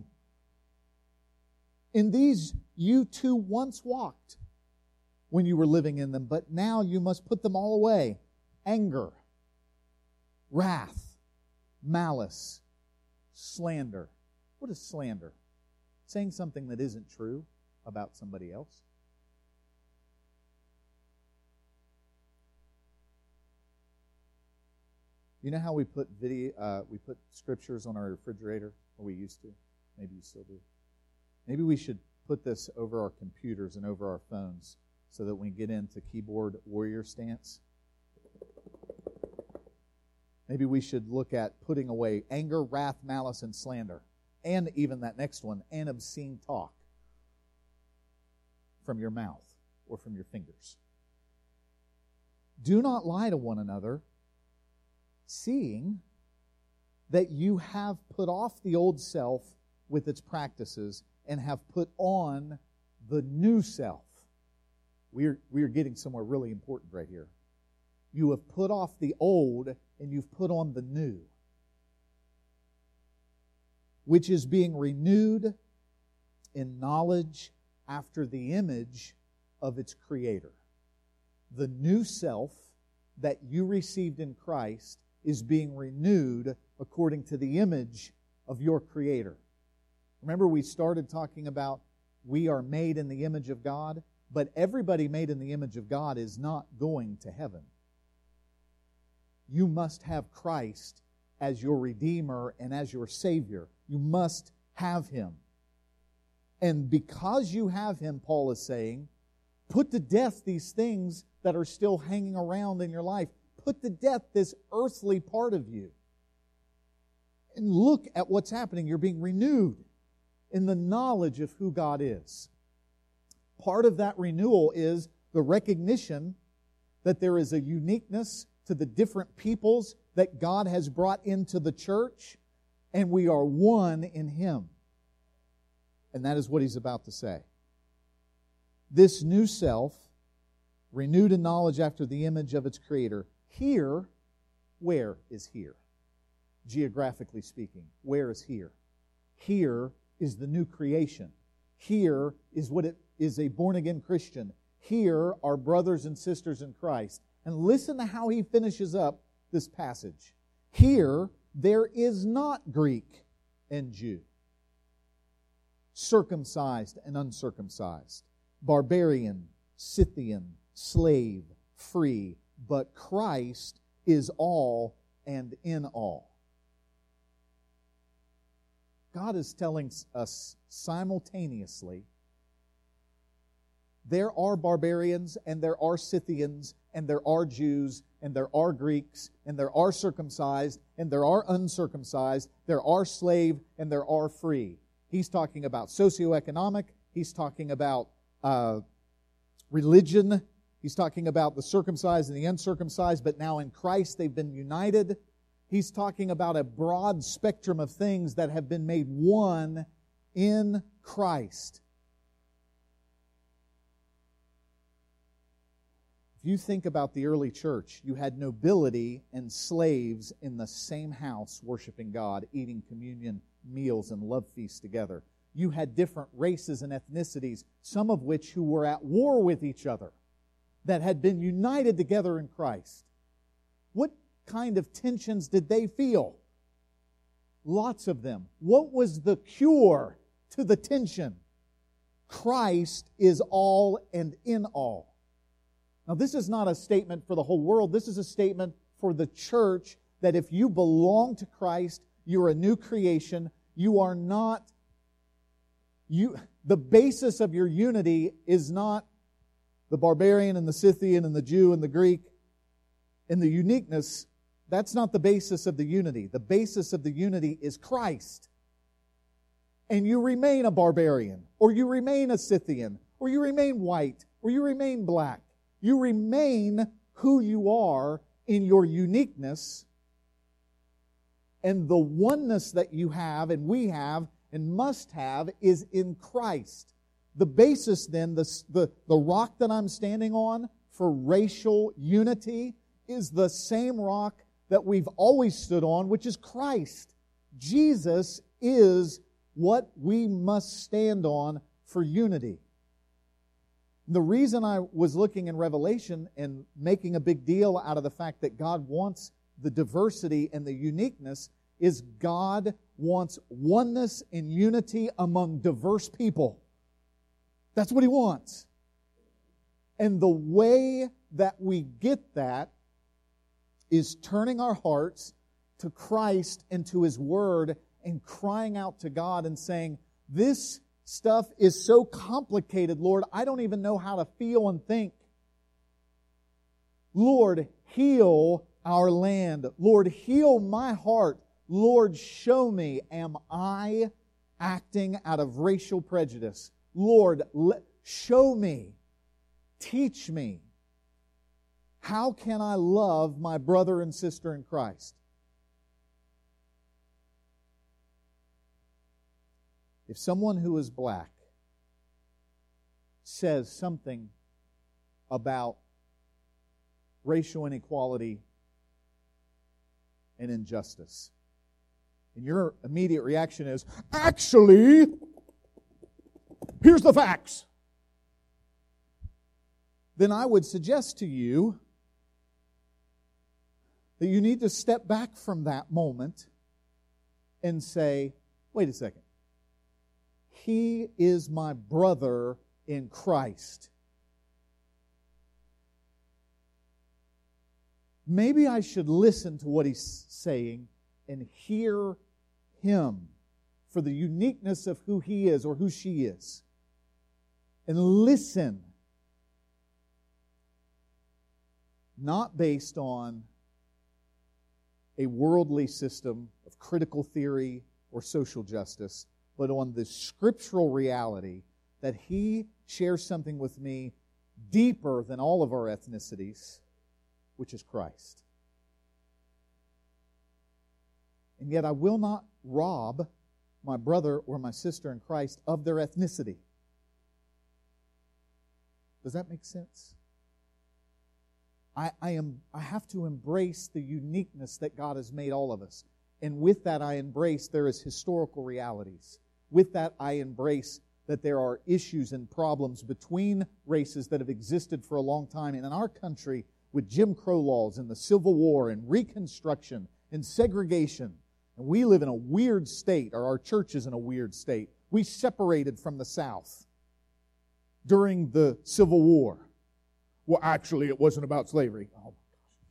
In these you too once walked when you were living in them, but now you must put them all away. Anger, wrath, malice, slander. What is slander? Saying something that isn't true about somebody else. You know how we put scriptures on our refrigerator, or we used to? Maybe you still do. Maybe we should put this over our computers and over our phones so that when we get into keyboard warrior stance, maybe we should look at putting away anger, wrath, malice, and slander, and even that next one, and obscene talk from your mouth or from your fingers. Do not lie to one another, seeing that you have put off the old self with its practices and have put on the new self. We are getting somewhere really important right here. You have put off the old and you've put on the new, which is being renewed in knowledge after the image of its Creator. The new self that you received in Christ is being renewed according to the image of your Creator. Remember, we started talking about we are made in the image of God, but everybody made in the image of God is not going to heaven. You must have Christ as your Redeemer and as your Savior. You must have Him. And because you have Him, Paul is saying, put to death these things that are still hanging around in your life. Put to death this earthly part of you. And look at what's happening. You're being renewed in the knowledge of who God is. Part of that renewal is the recognition that there is a uniqueness to the different peoples that God has brought into the church, and we are one in Him. And that is what he's about to say. This new self, renewed in knowledge after the image of its Creator. Here, where is here? Geographically speaking, where is here? Here is the new creation. Here is what it is a born-again Christian. Here are brothers and sisters in Christ. And listen to how he finishes up this passage. Here, there is not Greek and Jew, circumcised and uncircumcised, barbarian, Scythian, slave, free, but Christ is all and in all. God is telling us simultaneously there are barbarians and there are Scythians and there are Jews and there are Greeks and there are circumcised and there are uncircumcised, there are slave and there are free. He's talking about socioeconomic, he's talking about religion, he's talking about the circumcised and the uncircumcised, but now in Christ they've been united. He's talking about a broad spectrum of things that have been made one in Christ. If you think about the early church, you had nobility and slaves in the same house worshiping God, eating communion meals and love feasts together. You had different races and ethnicities, some of which who were at war with each other, that had been united together in Christ. What kind of tensions did they feel? Lots of them. What was the cure to the tension? Christ is all and in all. Now, this is not a statement for the whole world. This is a statement for the church that if you belong to Christ, you're a new creation. You are not, the basis of your unity is not the barbarian and the Scythian and the Jew and the Greek and the uniqueness. That's not the basis of the unity. The basis of the unity is Christ. And you remain a barbarian, or you remain a Scythian, or you remain white, or you remain black. You remain who you are in your uniqueness, and the oneness that you have and we have and must have is in Christ. The basis then, the rock that I'm standing on for racial unity is the same rock that we've always stood on, which is Christ. Jesus is what we must stand on for unity. The reason I was looking in Revelation and making a big deal out of the fact that God wants the diversity and the uniqueness is God wants oneness and unity among diverse people. That's what He wants. And the way that we get that is turning our hearts to Christ and to His Word and crying out to God and saying, this stuff is so complicated, Lord, I don't even know how to feel and think. Lord, heal our land. Lord, heal my heart. Lord, show me, am I acting out of racial prejudice? Lord, show me, teach me. How can I love my brother and sister in Christ? If someone who is black says something about racial inequality and injustice, and your immediate reaction is, actually, here's the facts, then I would suggest to you that you need to step back from that moment and say, wait a second. He is my brother in Christ. Maybe I should listen to what he's saying and hear him for the uniqueness of who he is or who she is. And listen. Not based on a worldly system of critical theory or social justice, but on the scriptural reality that he shares something with me deeper than all of our ethnicities, which is Christ. And yet I will not rob my brother or my sister in Christ of their ethnicity. Does that make sense? I have to embrace the uniqueness that God has made all of us. And with that I embrace there is historical realities. With that I embrace that there are issues and problems between races that have existed for a long time. And in our country, with Jim Crow laws and the Civil War and Reconstruction and segregation, and we live in a weird state, or our church is in a weird state. We separated from the South during the Civil War. Well, actually, it wasn't about slavery. Oh, my gosh.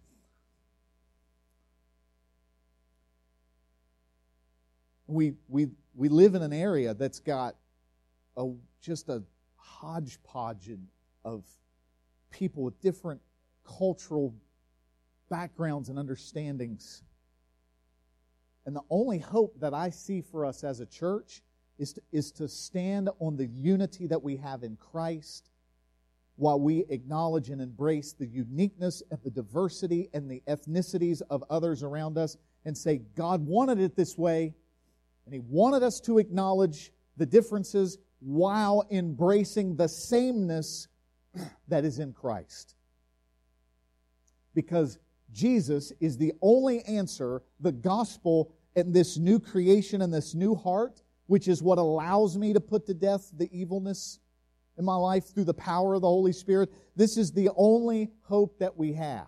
We live in an area that's got just a hodgepodge of people with different cultural backgrounds and understandings. And the only hope that I see for us as a church is to stand on the unity that we have in Christ, while we acknowledge and embrace the uniqueness and the diversity and the ethnicities of others around us, and say, God wanted it this way, and He wanted us to acknowledge the differences while embracing the sameness that is in Christ. Because Jesus is the only answer, the gospel, and this new creation and this new heart, which is what allows me to put to death the evilness in my life through the power of the Holy Spirit. This is the only hope that we have.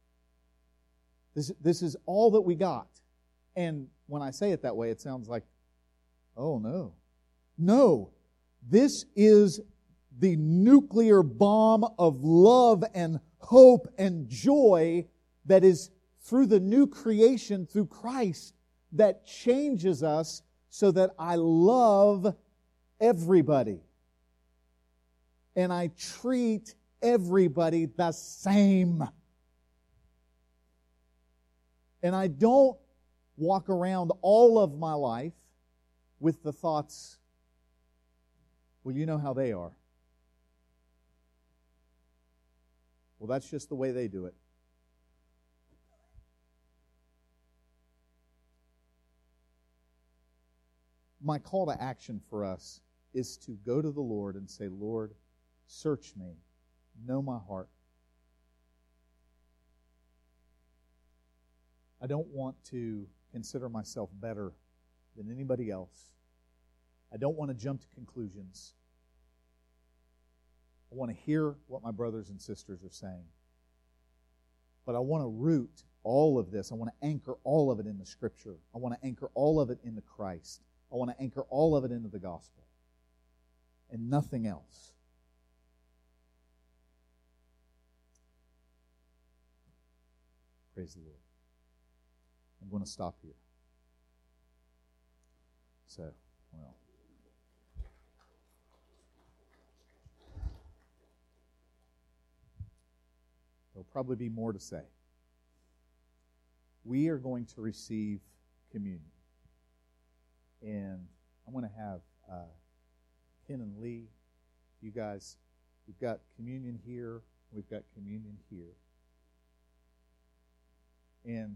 This is all that we got. And when I say it that way, it sounds like, oh no. No. This is the nuclear bomb of love and hope and joy that is through the new creation, through Christ, that changes us so that I love everybody. And I treat everybody the same. And I don't walk around all of my life with the thoughts, well, you know how they are. Well, that's just the way they do it. My call to action for us is to go to the Lord and say, Lord, search me, know my heart. I don't want to consider myself better than anybody else. I don't want to jump to conclusions. I want to hear what my brothers and sisters are saying. But I want to root all of this. I want to anchor all of it in the Scripture. I want to anchor all of it into Christ. I want to anchor all of it into the gospel. And nothing else. Praise the Lord. I'm going to stop here. So, well. There'll probably be more to say. We are going to receive communion. And I'm going to have Ken and Lee, you guys, we've got communion here, we've got communion here. And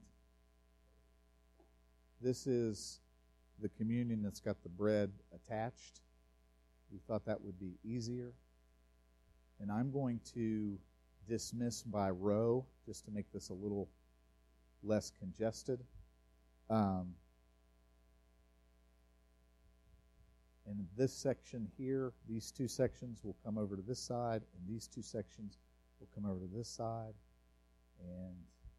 this is the communion that's got the bread attached. We thought that would be easier. And I'm going to dismiss by row just to make this a little less congested. And this section here, these two sections will come over to this side, and these two sections will come over to this side. And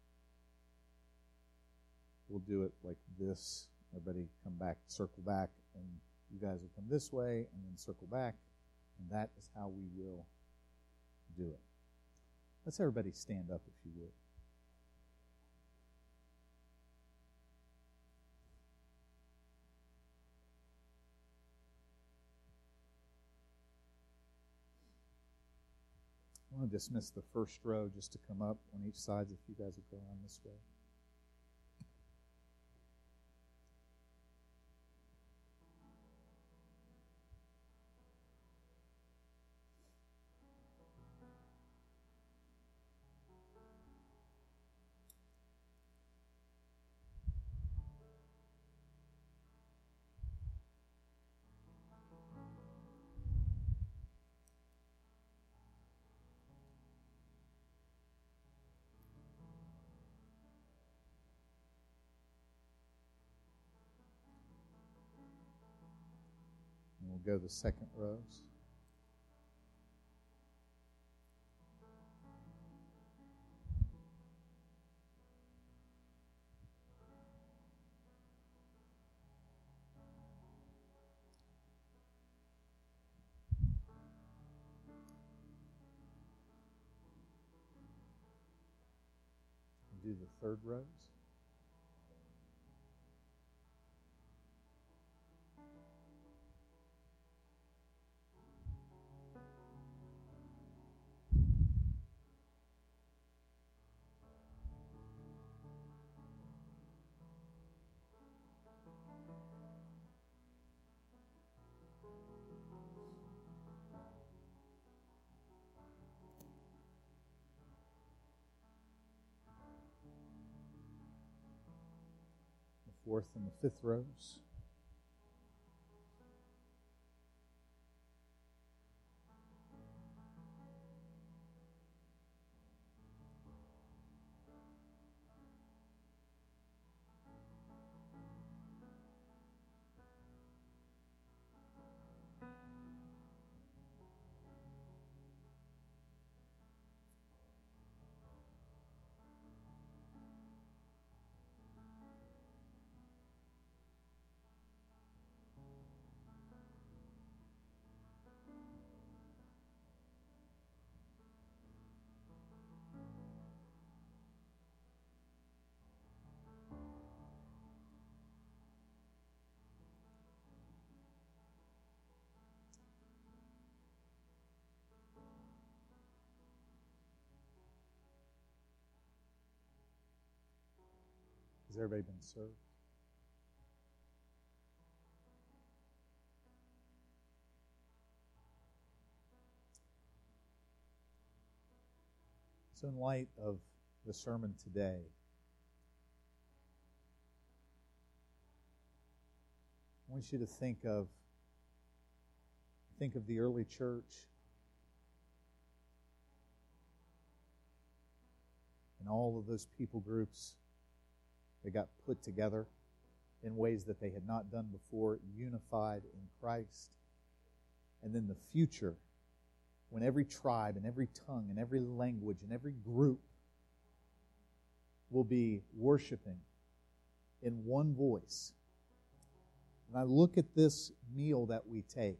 we'll do it like this. Everybody come back, circle back, and you guys will come this way and then circle back. And that is how we will do it. Let's everybody stand up if you would. I want to dismiss the first row just to come up on each side if you guys would go around this way. And we'll go the second rows. Do the third rows. Fourth and the fifth rows. Has everybody been served? So in light of the sermon today, I want you to think of the early church and all of those people groups that got put together in ways that they had not done before, unified in Christ. And then the future, when every tribe and every tongue and every language and every group will be worshiping in one voice. And I look at this meal that we take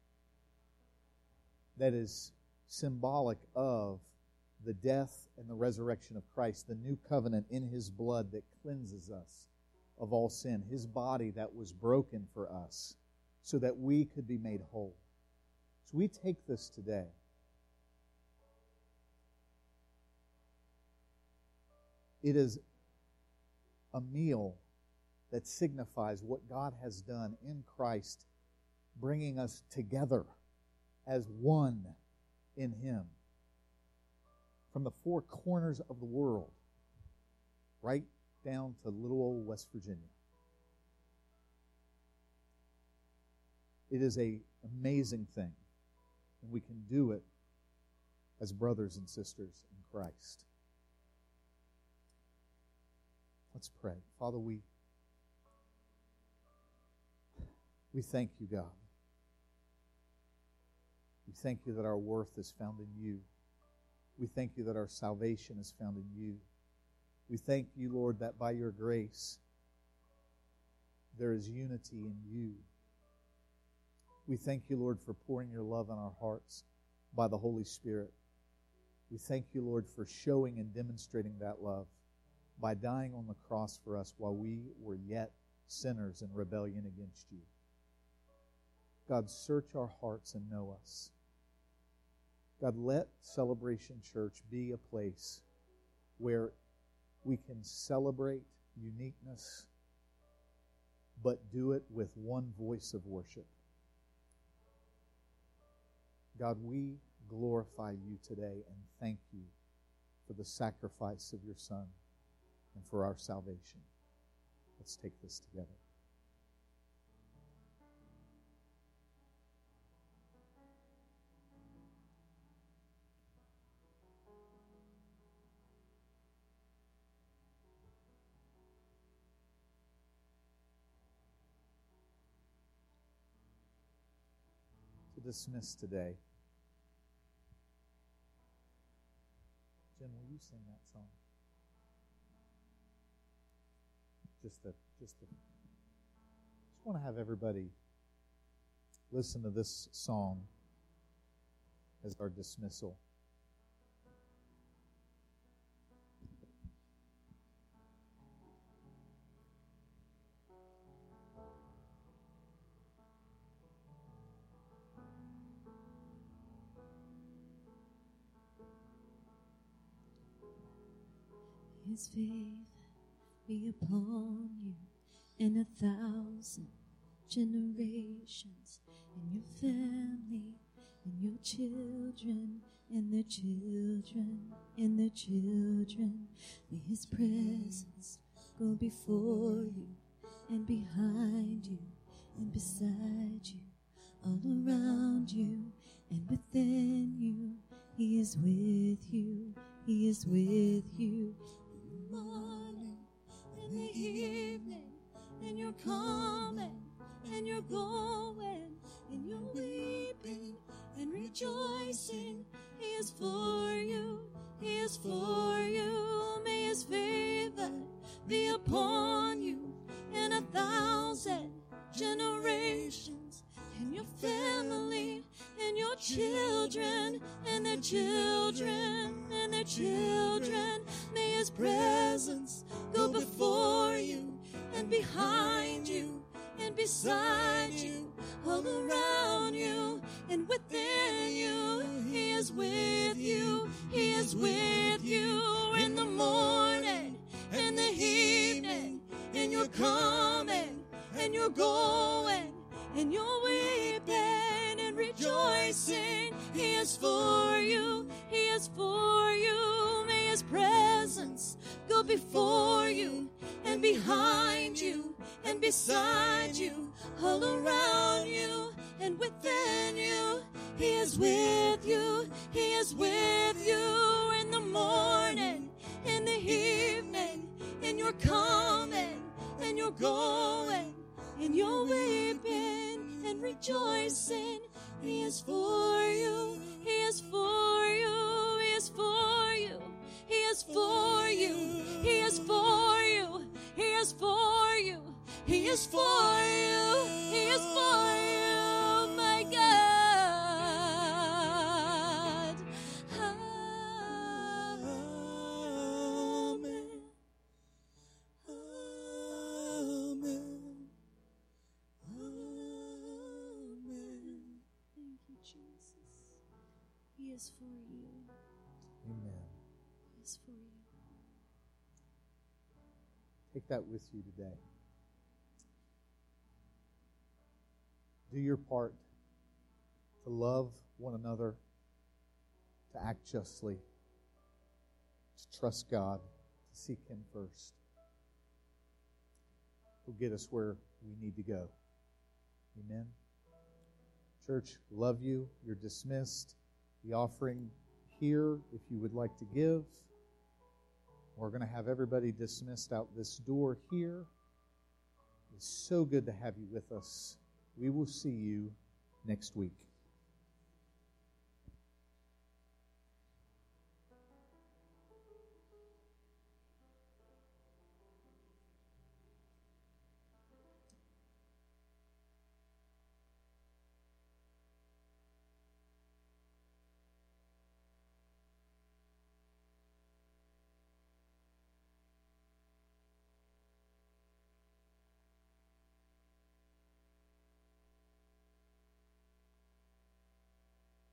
that is symbolic of the death and the resurrection of Christ, the new covenant in His blood that cleanses us of all sin, His body that was broken for us so that we could be made whole. So we take this today. It is a meal that signifies what God has done in Christ, bringing us together as one in Him. From the four corners of the world, right down to little old West Virginia. It is an amazing thing, and we can do it as brothers and sisters in Christ. Let's pray. Father, we thank you, God, thank you that our worth is found in you. We thank you that our salvation is found in you. We thank you, Lord, that by your grace there is unity in you. We thank you, Lord, for pouring your love in our hearts by the Holy Spirit. We thank you, Lord, for showing and demonstrating that love by dying on the cross for us while we were yet sinners in rebellion against you. God, search our hearts and know us. God, let Celebration Church be a place where we can celebrate uniqueness, but do it with one voice of worship. God, we glorify you today and thank you for the sacrifice of your Son and for our salvation. Let's take this together. To dismiss today, Jen, will you sing that song? Just want to have everybody listen to this song as our dismissal. His faith be upon you and 1,000 generations, and your family, and your children, and their children, and their children. May his presence go before you, and behind you, and beside you, all around you, and within you. He is with you, he is with you. In the morning, in the evening, and you're coming, and you're going, and you're weeping and rejoicing. He is for you, he is for you. May his favor be upon you in 1,000 generations, and your family, and your children, and their children, and their children. May his presence go before you, and behind you, and beside you, all around you, and within you. He is with you, he is with you. In the morning, in the evening, and you're coming, and you're going, and you're weeping and rejoicing. He is for you, he is for you. May his presence go before you, and behind you, and beside you, all around you, and within you. He is with you, he is with you. In the morning, in the evening, and you're coming, and you're going, and you're weeping and rejoicing. He is for you, he is for you, he is for you, he is for you, he is for you, he is for you, he is for you, he is for you, my God. Amen. Amen. Amen. Thank you, Jesus. He is for you. Amen. He is for you. Take that with you today. Do your part to love one another, to act justly, to trust God, to seek him first. He'll get us where we need to go. Amen. Church, love you. You're dismissed. The offering here, if you would like to give. We're going to have everybody dismissed out this door here. It's so good to have you with us. We will see you next week.